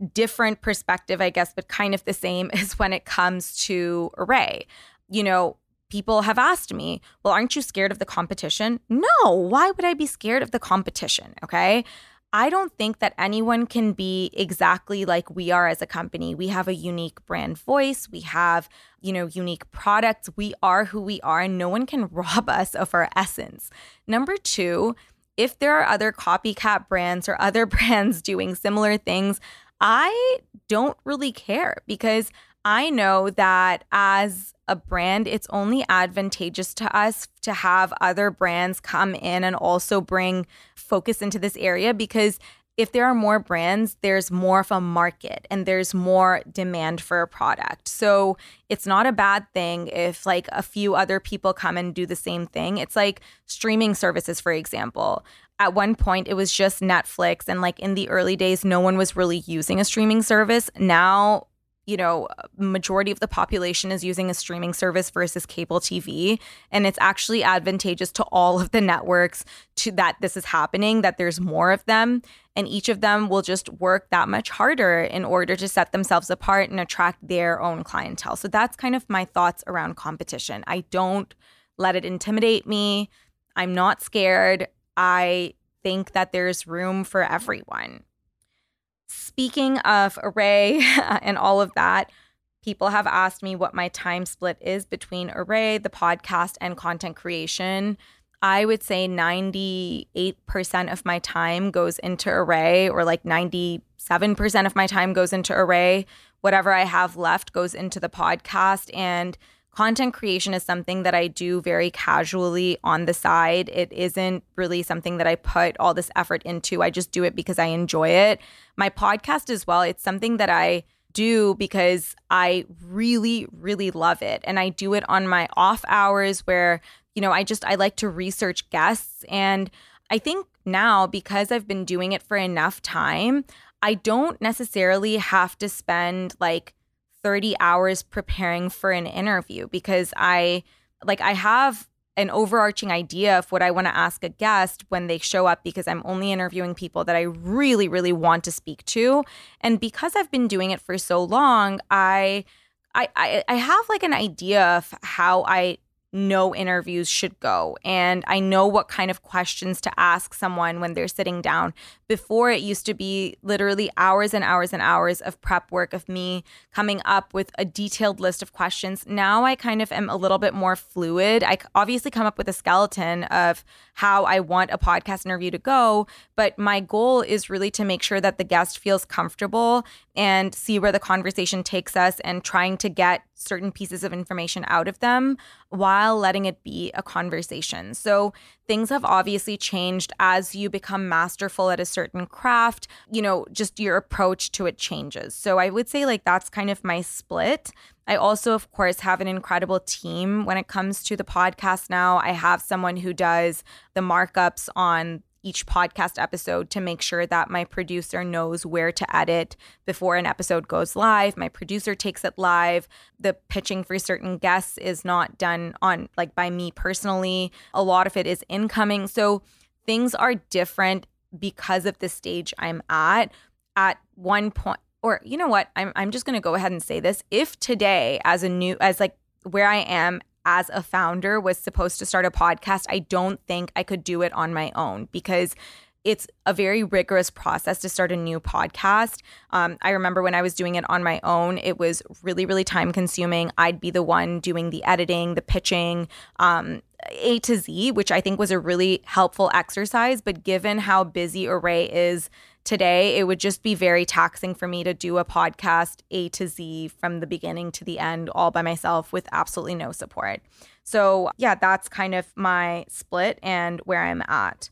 different perspective, I guess, but kind of the same, is when it comes to Array. You know, people have asked me, well, aren't you scared of the competition? No, why would I be scared of the competition? Okay. I don't think that anyone can be exactly like we are as a company. We have a unique brand voice. We have, you know, unique products. We are who we are, and no one can rob us of our essence. Number two, if there are other copycat brands or other brands doing similar things, I don't really care, because I know that as a brand, it's only advantageous to us to have other brands come in and also bring focus into this area, because if there are more brands, there's more of a market and there's more demand for a product. So it's not a bad thing if like a few other people come and do the same thing. It's like streaming services, for example. At one point, it was just Netflix, and like in the early days, no one was really using a streaming service. Now, you know, majority of the population is using a streaming service versus cable T V. And it's actually advantageous to all of the networks to that this is happening, that there's more of them. And each of them will just work that much harder in order to set themselves apart and attract their own clientele. So that's kind of my thoughts around competition. I don't let it intimidate me. I'm not scared. I think that there's room for everyone. Speaking of Array and all of that, people have asked me what my time split is between Array, the podcast, and content creation. I would say ninety-eight percent of my time goes into Array, or like ninety-seven percent of my time goes into Array. Whatever I have left goes into the podcast. And content creation is something that I do very casually on the side. It isn't really something that I put all this effort into. I just do it because I enjoy it. My podcast as well, it's something that I do because I really, really love it. And I do it on my off hours where, you know, I just, I like to research guests. And I think now, because I've been doing it for enough time, I don't necessarily have to spend like thirty hours preparing for an interview, because I like I have an overarching idea of what I want to ask a guest when they show up, because I'm only interviewing people that I really, really want to speak to. And because I've been doing it for so long, I I I, I have like an idea of how I know interviews should go. And I know what kind of questions to ask someone when they're sitting down. Before, it used to be literally hours and hours and hours of prep work of me coming up with a detailed list of questions. Now I kind of am a little bit more fluid. I obviously come up with a skeleton of how I want a podcast interview to go, but my goal is really to make sure that the guest feels comfortable and see where the conversation takes us, and trying to get certain pieces of information out of them while letting it be a conversation. So things have obviously changed as you become masterful at a certain craft. You know, just your approach to it changes. So I would say like that's kind of my split. I also, of course, have an incredible team when it comes to the podcast now. I have someone who does the markups on each podcast episode to make sure that my producer knows where to edit before an episode goes live. My producer takes it live. The pitching for certain guests is not done on like by me personally. A lot of it is incoming. So things are different because of the stage I'm at. At one point, or you know what, I'm I'm just going to go ahead and say this. If today, as a new, as like where I am as a founder, was supposed to start a podcast, I don't think I could do it on my own, because it's a very rigorous process to start a new podcast. Um, I remember when I was doing it on my own, it was really, really time consuming. I'd be the one doing the editing, the pitching, um, A to Z, which I think was a really helpful exercise. But given how busy Array is today, it would just be very taxing for me to do a podcast A to Z from the beginning to the end all by myself with absolutely no support. So yeah, that's kind of my split and where I'm at.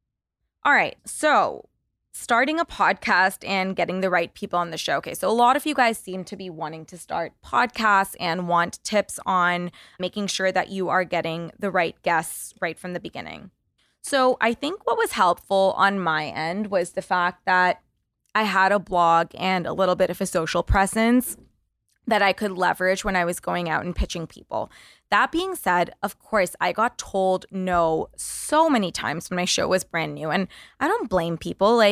All right, so starting a podcast and getting the right people on the show. Okay, so a lot of you guys seem to be wanting to start podcasts and want tips on making sure that you are getting the right guests right from the beginning. So I think what was helpful on my end was the fact that I had a blog and a little bit of a social presence that I could leverage when I was going out and pitching people. That being said, of course, I got told no so many times when my show was brand new. And I don't blame people. Like,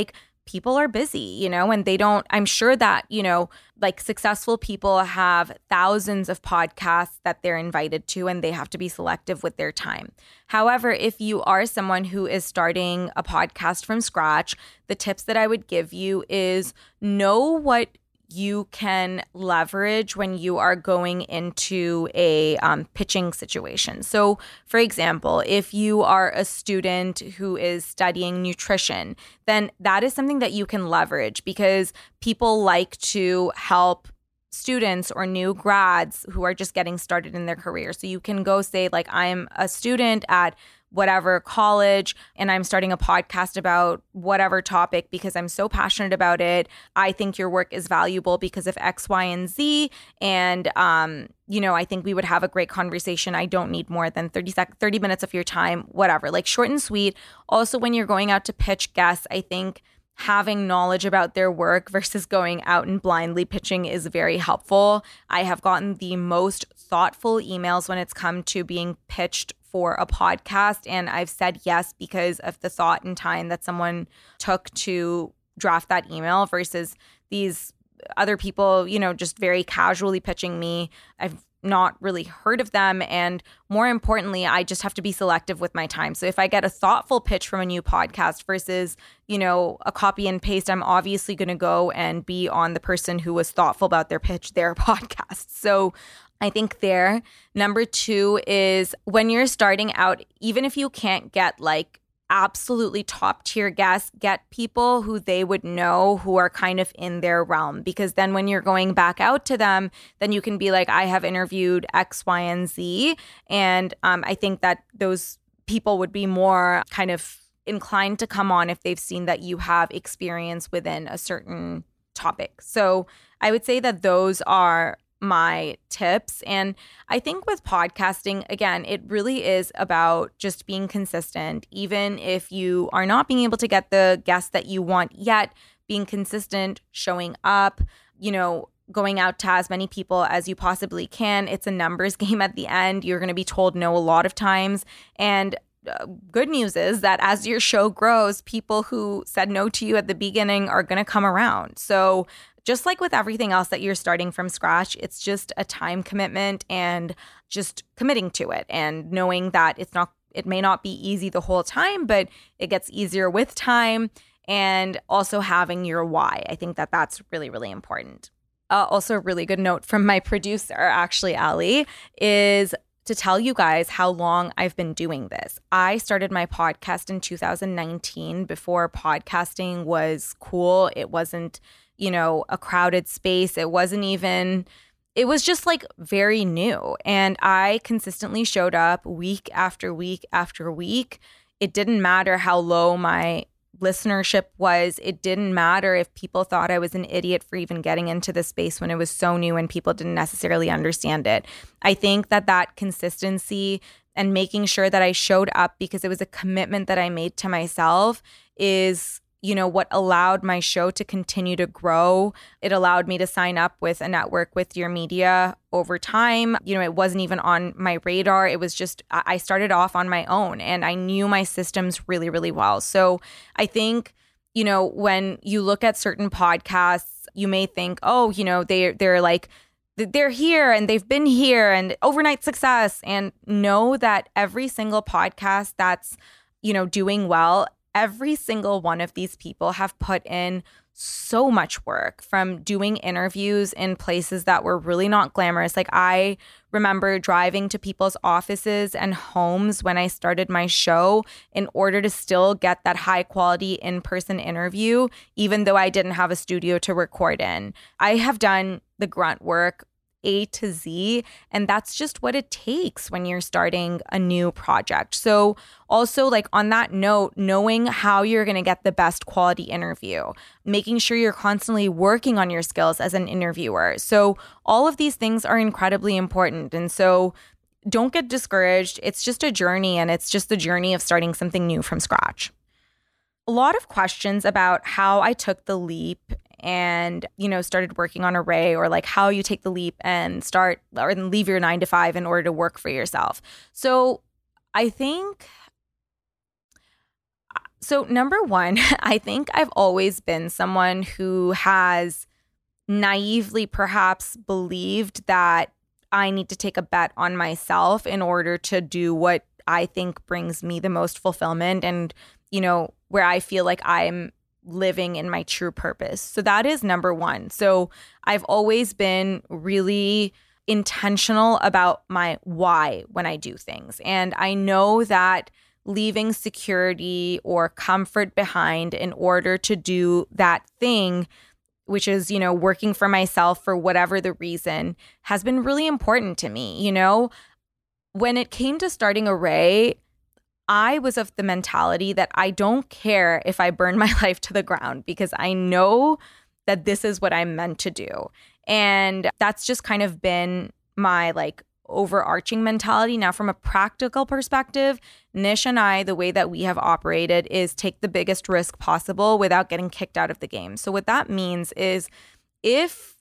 people are busy, you know, and they don't, I'm sure that, you know, like successful people have thousands of podcasts that they're invited to and they have to be selective with their time. However, if you are someone who is starting a podcast from scratch, the tips that I would give you is know what you can leverage when you are going into a um, pitching situation. So, for example, if you are a student who is studying nutrition, then that is something that you can leverage because people like to help students or new grads who are just getting started in their career. So you can go say, like, I'm a student at whatever college and I'm starting a podcast about whatever topic because I'm so passionate about it. I think your work is valuable because of X, Y, and Z. And, um, you know, I think we would have a great conversation. I don't need more than thirty sec- thirty minutes of your time, whatever, like short and sweet. Also, when you're going out to pitch guests, I think having knowledge about their work versus going out and blindly pitching is very helpful. I have gotten the most thoughtful emails when it's come to being pitched for a podcast, and I've said yes because of the thought and time that someone took to draft that email versus these other people, you know, just very casually pitching me. I've not really heard of them. And more importantly, I just have to be selective with my time. So if I get a thoughtful pitch from a new podcast versus, you know, a copy and paste, I'm obviously going to go and be on the person who was thoughtful about their pitch, their podcast. So I think there. Number two is when you're starting out, even if you can't get like absolutely top tier guests, get people who they would know who are kind of in their realm. Because then when you're going back out to them, then you can be like, I have interviewed X, Y, and Z. And um, I think that those people would be more kind of inclined to come on if they've seen that you have experience within a certain topic. So I would say that those are my tips. And I think with podcasting, again, it really is about just being consistent. Even if you are not being able to get the guests that you want yet, being consistent, showing up, you know, going out to as many people as you possibly can. It's a numbers game at the end. You're going to be told no a lot of times. And uh, good news is that as your show grows, people who said no to you at the beginning are going to come around. So just like with everything else that you're starting from scratch, it's just a time commitment and just committing to it and knowing that it's not, it may not be easy the whole time, but it gets easier with time, and also having your why. I think that that's really, really important. Uh, also, a really good note from my producer, actually, Ali, is to tell you guys how long I've been doing this. I started my podcast in two thousand nineteen before podcasting was cool. It wasn't, you know, a crowded space. It wasn't even, it was just like very new. And I consistently showed up week after week after week. It didn't matter how low my listenership was. It didn't matter if people thought I was an idiot for even getting into the space when it was so new and people didn't necessarily understand it. I think that that consistency and making sure that I showed up because it was a commitment that I made to myself is, you know, what allowed my show to continue to grow. It allowed me to sign up with a network with Your Media over time. You know, it wasn't even on my radar. It was just, I started off on my own and I knew my systems really, really well. So I think, you know, when you look at certain podcasts, you may think, oh, you know, they, they're like, they're here and they've been here and overnight success. And know that every single podcast that's, you know, doing well, every single one of these people have put in so much work, from doing interviews in places that were really not glamorous. Like I remember driving to people's offices and homes when I started my show in order to still get that high quality in-person interview, even though I didn't have a studio to record in. I have done the grunt work A to Z, and that's just what it takes when you're starting a new project. So also, like on that note, knowing how you're going to get the best quality interview, making sure you're constantly working on your skills as an interviewer. So all of these things are incredibly important. And so don't get discouraged. It's just a journey, and it's just the journey of starting something new from scratch. A lot of questions about how I took the leap and, you know, started working on Array, or like how you take the leap and start or leave your nine to five in order to work for yourself. So I think So number one, I think I've always been someone who has naively perhaps believed that I need to take a bet on myself in order to do what I think brings me the most fulfillment and, you know, where I feel like I'm living in my true purpose. So that is number one. So I've always been really intentional about my why when I do things. And I know that leaving security or comfort behind in order to do that thing, which is, you know, working for myself for whatever the reason, has been really important to me. You know, when it came to starting Array, I was of the mentality that I don't care if I burn my life to the ground because I know that this is what I'm meant to do. And that's just kind of been my like overarching mentality. Now, from a practical perspective, Nish and I, the way that we have operated is take the biggest risk possible without getting kicked out of the game. So what that means is if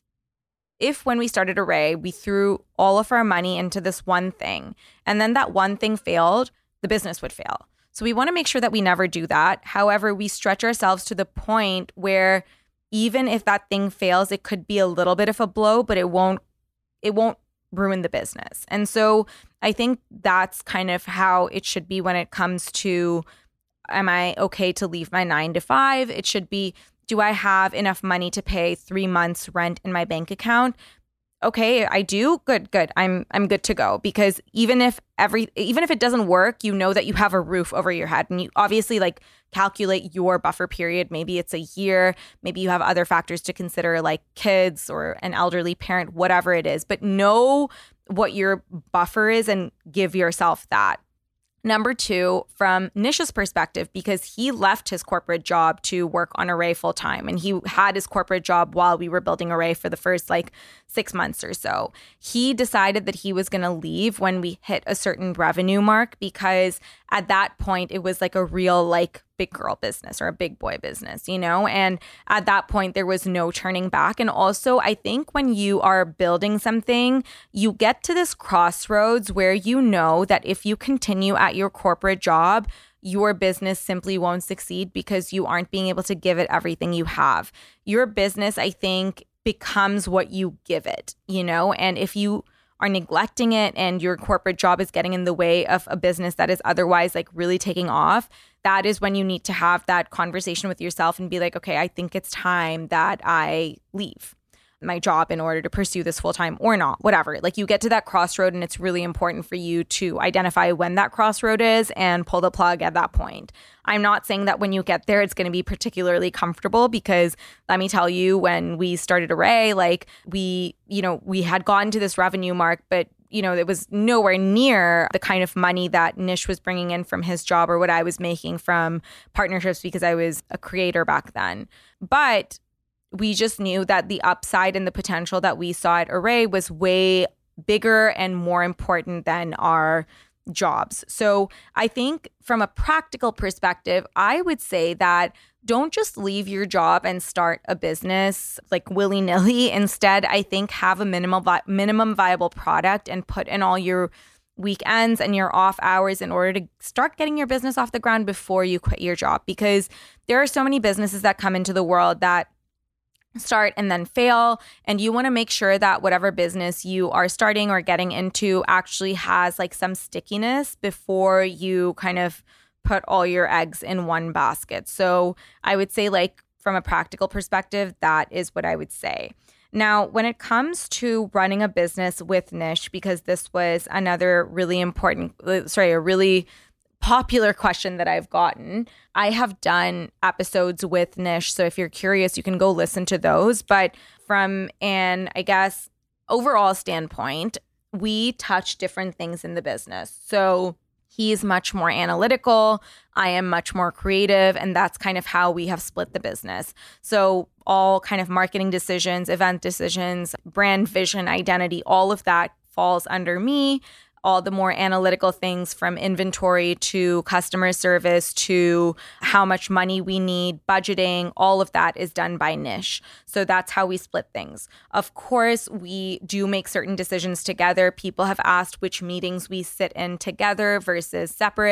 if when we started Array, we threw all of our money into this one thing and then that one thing failed, the business would fail. So we want to make sure that we never do that. However, we stretch ourselves to the point where even if that thing fails, it could be a little bit of a blow, but it won't it won't ruin the business. And so I think that's kind of how it should be when it comes to, am I okay to leave my nine to five? It should be, do I have enough money to pay three months rent in my bank account? Okay, I do. Good, good. I'm I'm good to go because even if every even if it doesn't work, you know that you have a roof over your head and you obviously like calculate your buffer period. Maybe it's a year, maybe you have other factors to consider like kids or an elderly parent, whatever it is, but know what your buffer is and give yourself that. Number two, from Nish's perspective, because he left his corporate job to work on Array full time, and he had his corporate job while we were building Array for the first like six months or so. He decided that he was going to leave when we hit a certain revenue mark because at that point it was like a real like big girl business or a big boy business, you know? And at that point there was no turning back. And also I think when you are building something, you get to this crossroads where you know that if you continue at your corporate job, your business simply won't succeed because you aren't being able to give it everything you have. Your business, I think, becomes what you give it, you know? And if you are neglecting it and your corporate job is getting in the way of a business that is otherwise like really taking off, that is when you need to have that conversation with yourself and be like, okay, I think it's time that I leave my job in order to pursue this full time or not, whatever. Like you get to that crossroad and it's really important for you to identify when that crossroad is and pull the plug at that point. I'm not saying that when you get there, it's going to be particularly comfortable because let me tell you, when we started Array, like we, you know, we had gotten to this revenue mark, but you know, it was nowhere near the kind of money that Nish was bringing in from his job or what I was making from partnerships because I was a creator back then. But we just knew that the upside and the potential that we saw at Array was way bigger and more important than our jobs. So I think from a practical perspective, I would say that don't just leave your job and start a business like willy-nilly. Instead, I think have a minimal vi- minimum viable product and put in all your weekends and your off hours in order to start getting your business off the ground before you quit your job. Because there are so many businesses that come into the world that start and then fail. And you want to make sure that whatever business you are starting or getting into actually has like some stickiness before you kind of put all your eggs in one basket. So I would say like from a practical perspective, that is what I would say. Now, when it comes to running a business with Nish, because this was another really important, sorry, a really popular question that I've gotten. I have done episodes with Nish, so if you're curious, you can go listen to those. But from an, I guess, overall standpoint, we touch different things in the business. So he's much more analytical, I am much more creative, and that's kind of how we have split the business. So all kind of marketing decisions, event decisions, brand vision, identity, all of that falls under me. All the more analytical things from inventory to customer service to how much money we need, budgeting, all of that is done by Nish. So that's how we split things. Of course, we do make certain decisions together. People have asked which meetings we sit in together versus separate.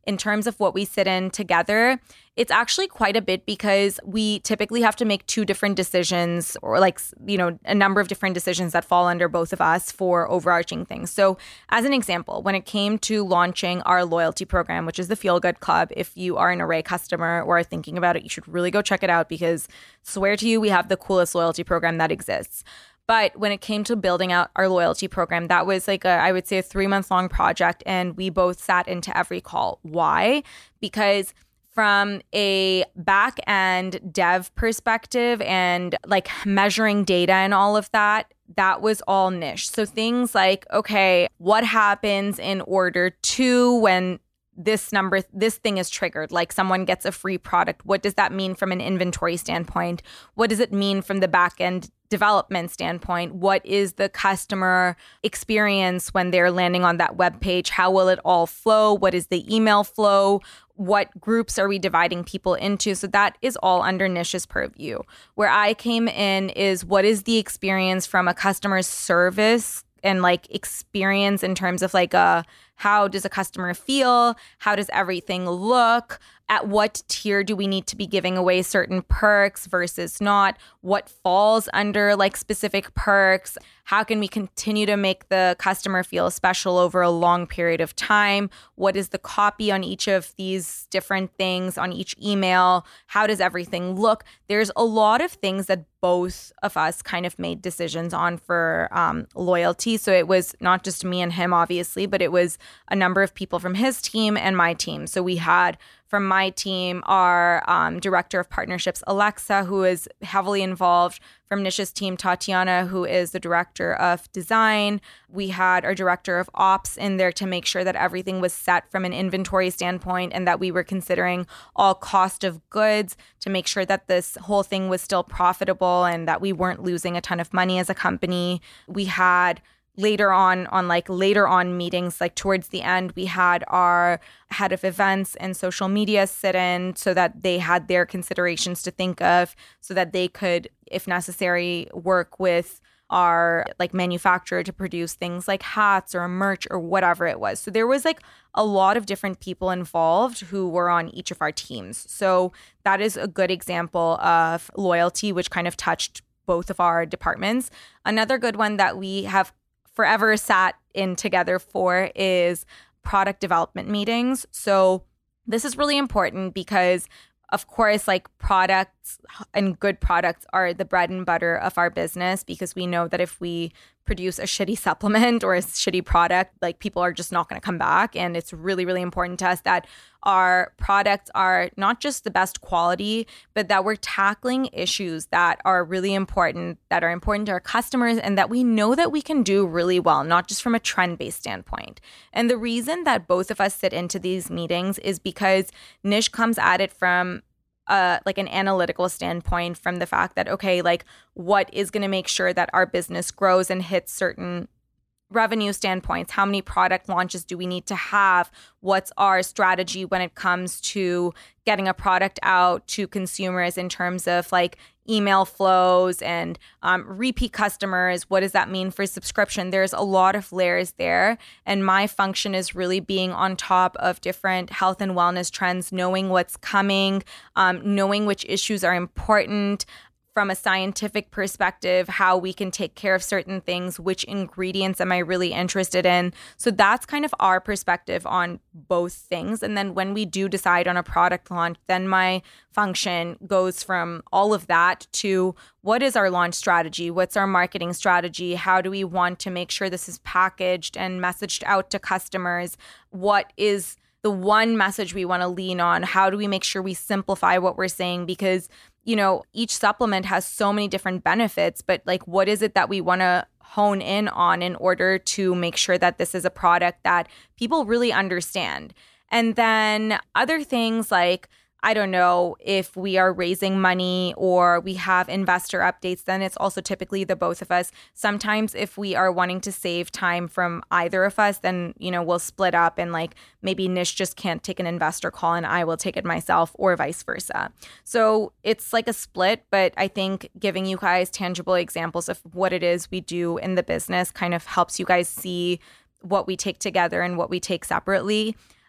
in terms of what we sit in together, it's actually quite a bit because we typically have to make two different decisions or like, you know, a number of different decisions that fall under both of us for overarching things. So as an example, when it came to launching our loyalty program, which is the Feel Good Club, if you are an Array customer or are thinking about it, you should really go check it out because swear to you, we have the coolest loyalty program that exists. But when it came to building out our loyalty program, that was like a, I would say a three month long project. And we both sat into every call. Why? Because from a back end dev perspective and like measuring data and all of that, that was all niche. So things like, okay, what happens in order to when this number, this thing is triggered, like someone gets a free product. What does that mean from an inventory standpoint? What does it mean from the back end development standpoint? What is the customer experience when they're landing on that web page? How will it all flow? What is the email flow? What groups are we dividing people into? So that is all under Nish's purview. Where I came in is what is the experience from a customer service and like experience in terms of like a how does a customer feel? How does everything look? At what tier do we need to be giving away certain perks versus not? What falls under like specific perks? How can we continue to make the customer feel special over a long period of time? What is the copy on each of these different things on each email? How does everything look? There's a lot of things that both of us kind of made decisions on for um, loyalty. So it was not just me and him, obviously, but it was a number of people from his team and my team. So we had from my team, our um, director of partnerships, Alexa, who is heavily involved. From Nish's team, Tatiana, who is the director of design. We had our director of ops in there to make sure that everything was set from an inventory standpoint and that we were considering all cost of goods to make sure that this whole thing was still profitable and that we weren't losing a ton of money as a company. We had later on, on like later on meetings, like towards the end, we had our head of events and social media sit in so that they had their considerations to think of so that they could, if necessary, work with our like manufacturer to produce things like hats or merch or whatever it was. So there was like a lot of different people involved who were on each of our teams. So that is a good example of loyalty, which kind of touched both of our departments. Another good one that we have forever sat in together for is product development meetings. So this is really important because, of course, like products and good products are the bread and butter of our business because we know that if we produce a shitty supplement or a shitty product, like people are just not going to come back. And it's really, really important to us that our products are not just the best quality, but that we're tackling issues that are really important, that are important to our customers, and that we know that we can do really well, not just from a trend-based standpoint. And the reason that both of us sit into these meetings is because Nish comes at it from Uh, like an analytical standpoint from the fact that, okay, like what is going to make sure that our business grows and hits certain revenue standpoints? How many product launches do we need to have? What's our strategy when it comes to getting a product out to consumers in terms of like email flows and um, repeat customers? What does that mean for subscription? There's a lot of layers there. And my function is really being on top of different health and wellness trends, knowing what's coming, um, knowing which issues are important from a scientific perspective, how we can take care of certain things, which ingredients am I really interested in? So that's kind of our perspective on both things. And then when we do decide on a product launch, then my function goes from all of that to what is our launch strategy? What's our marketing strategy? How do we want to make sure this is packaged and messaged out to customers? What is the one message we want to lean on? How do we make sure we simplify what we're saying? Because you know, each supplement has so many different benefits, but like, what is it that we want to hone in on in order to make sure that this is a product that people really understand? And then other things like, I don't know, if we are raising money or we have investor updates, then it's also typically the both of us. Sometimes if we are wanting to save time from either of us, then, you know, we'll split up and like maybe Nish just can't take an investor call and I will take it myself or vice versa. So it's like a split, but I think giving you guys tangible examples of what it is we do in the business kind of helps you guys see what we take together and what we take separately.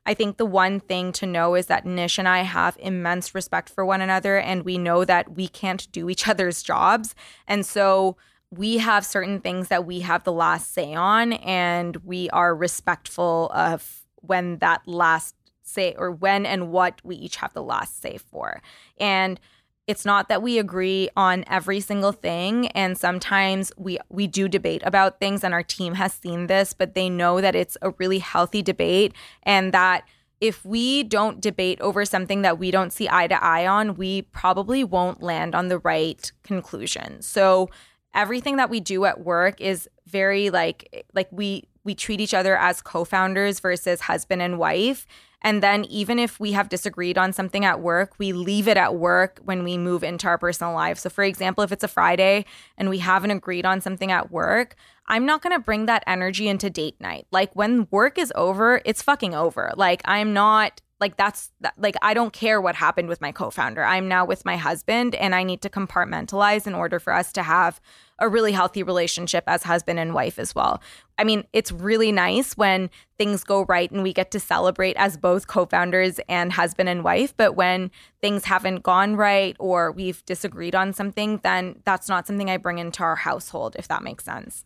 I think the one thing to know is that Nish and I have immense respect for one another, and we know that we can't do each other's jobs. And so we have certain things that we have the last say on, and we are respectful of when that last say or when and what we each have the last say for. And it's not that we agree on every single thing, and sometimes we we do debate about things, and our team has seen this, but they know that it's a really healthy debate, and that if we don't debate over something that we don't see eye to eye on, we probably won't land on the right conclusion. So everything that we do at work is very like like we we treat each other as co-founders versus husband and wife. And then even if we have disagreed on something at work, we leave it at work when we move into our personal lives. So for example, if it's a Friday and we haven't agreed on something at work, I'm not going to bring that energy into date night. Like when work is over, it's fucking over. Like I'm not like that's like I don't care what happened with my co-founder. I'm now with my husband, and I need to compartmentalize in order for us to have a really healthy relationship as husband and wife as well. I mean, it's really nice when things go right and we get to celebrate as both co-founders and husband and wife. But when things haven't gone right or we've disagreed on something, then that's not something I bring into our household, if that makes sense.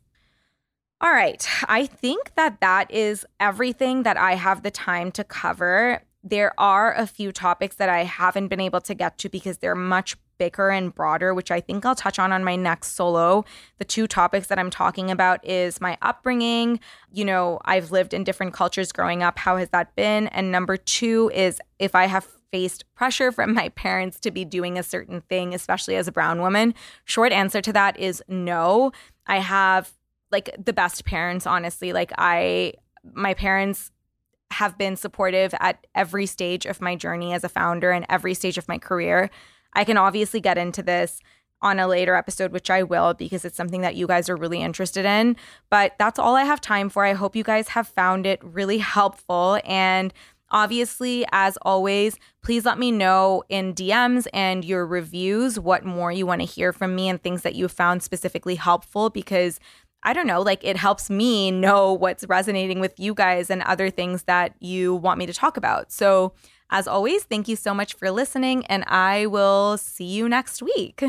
All right. I think that that is everything that I have the time to cover. There are a few topics that I haven't been able to get to because they're much bigger and broader, which I think I'll touch on on my next solo. The two topics that I'm talking about is my upbringing. You know, I've lived in different cultures growing up. How has that been? And number two is if I have faced pressure from my parents to be doing a certain thing, especially as a brown woman. Short answer to that is no. I have like the best parents, honestly. Like I, my parents have been supportive at every stage of my journey as a founder and every stage of my career. I can obviously get into this on a later episode, which I will, because it's something that you guys are really interested in. But that's all I have time for. I hope you guys have found it really helpful. And obviously, as always, please let me know in D Ms and your reviews what more you want to hear from me and things that you found specifically helpful, because I don't know, like it helps me know what's resonating with you guys and other things that you want me to talk about. So as always, thank you so much for listening, and I will see you next week.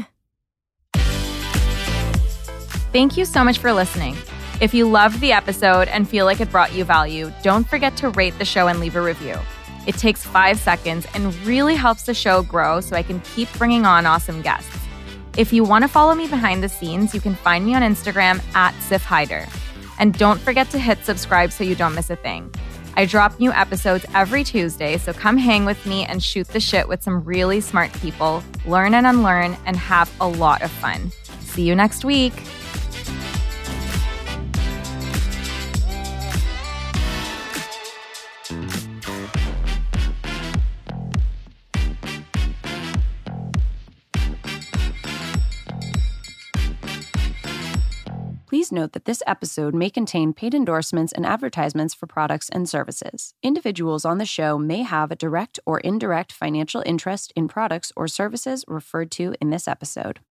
Thank you so much for listening. If you loved the episode and feel like it brought you value, don't forget to rate the show and leave a review. It takes five seconds and really helps the show grow so I can keep bringing on awesome guests. If you want to follow me behind the scenes, you can find me on Instagram at Sif Haider. And don't forget to hit subscribe so you don't miss a thing. I drop new episodes every Tuesday, so come hang with me and shoot the shit with some really smart people, learn and unlearn, and have a lot of fun. See you next week. Please note that this episode may contain paid endorsements and advertisements for products and services. Individuals on the show may have a direct or indirect financial interest in products or services referred to in this episode.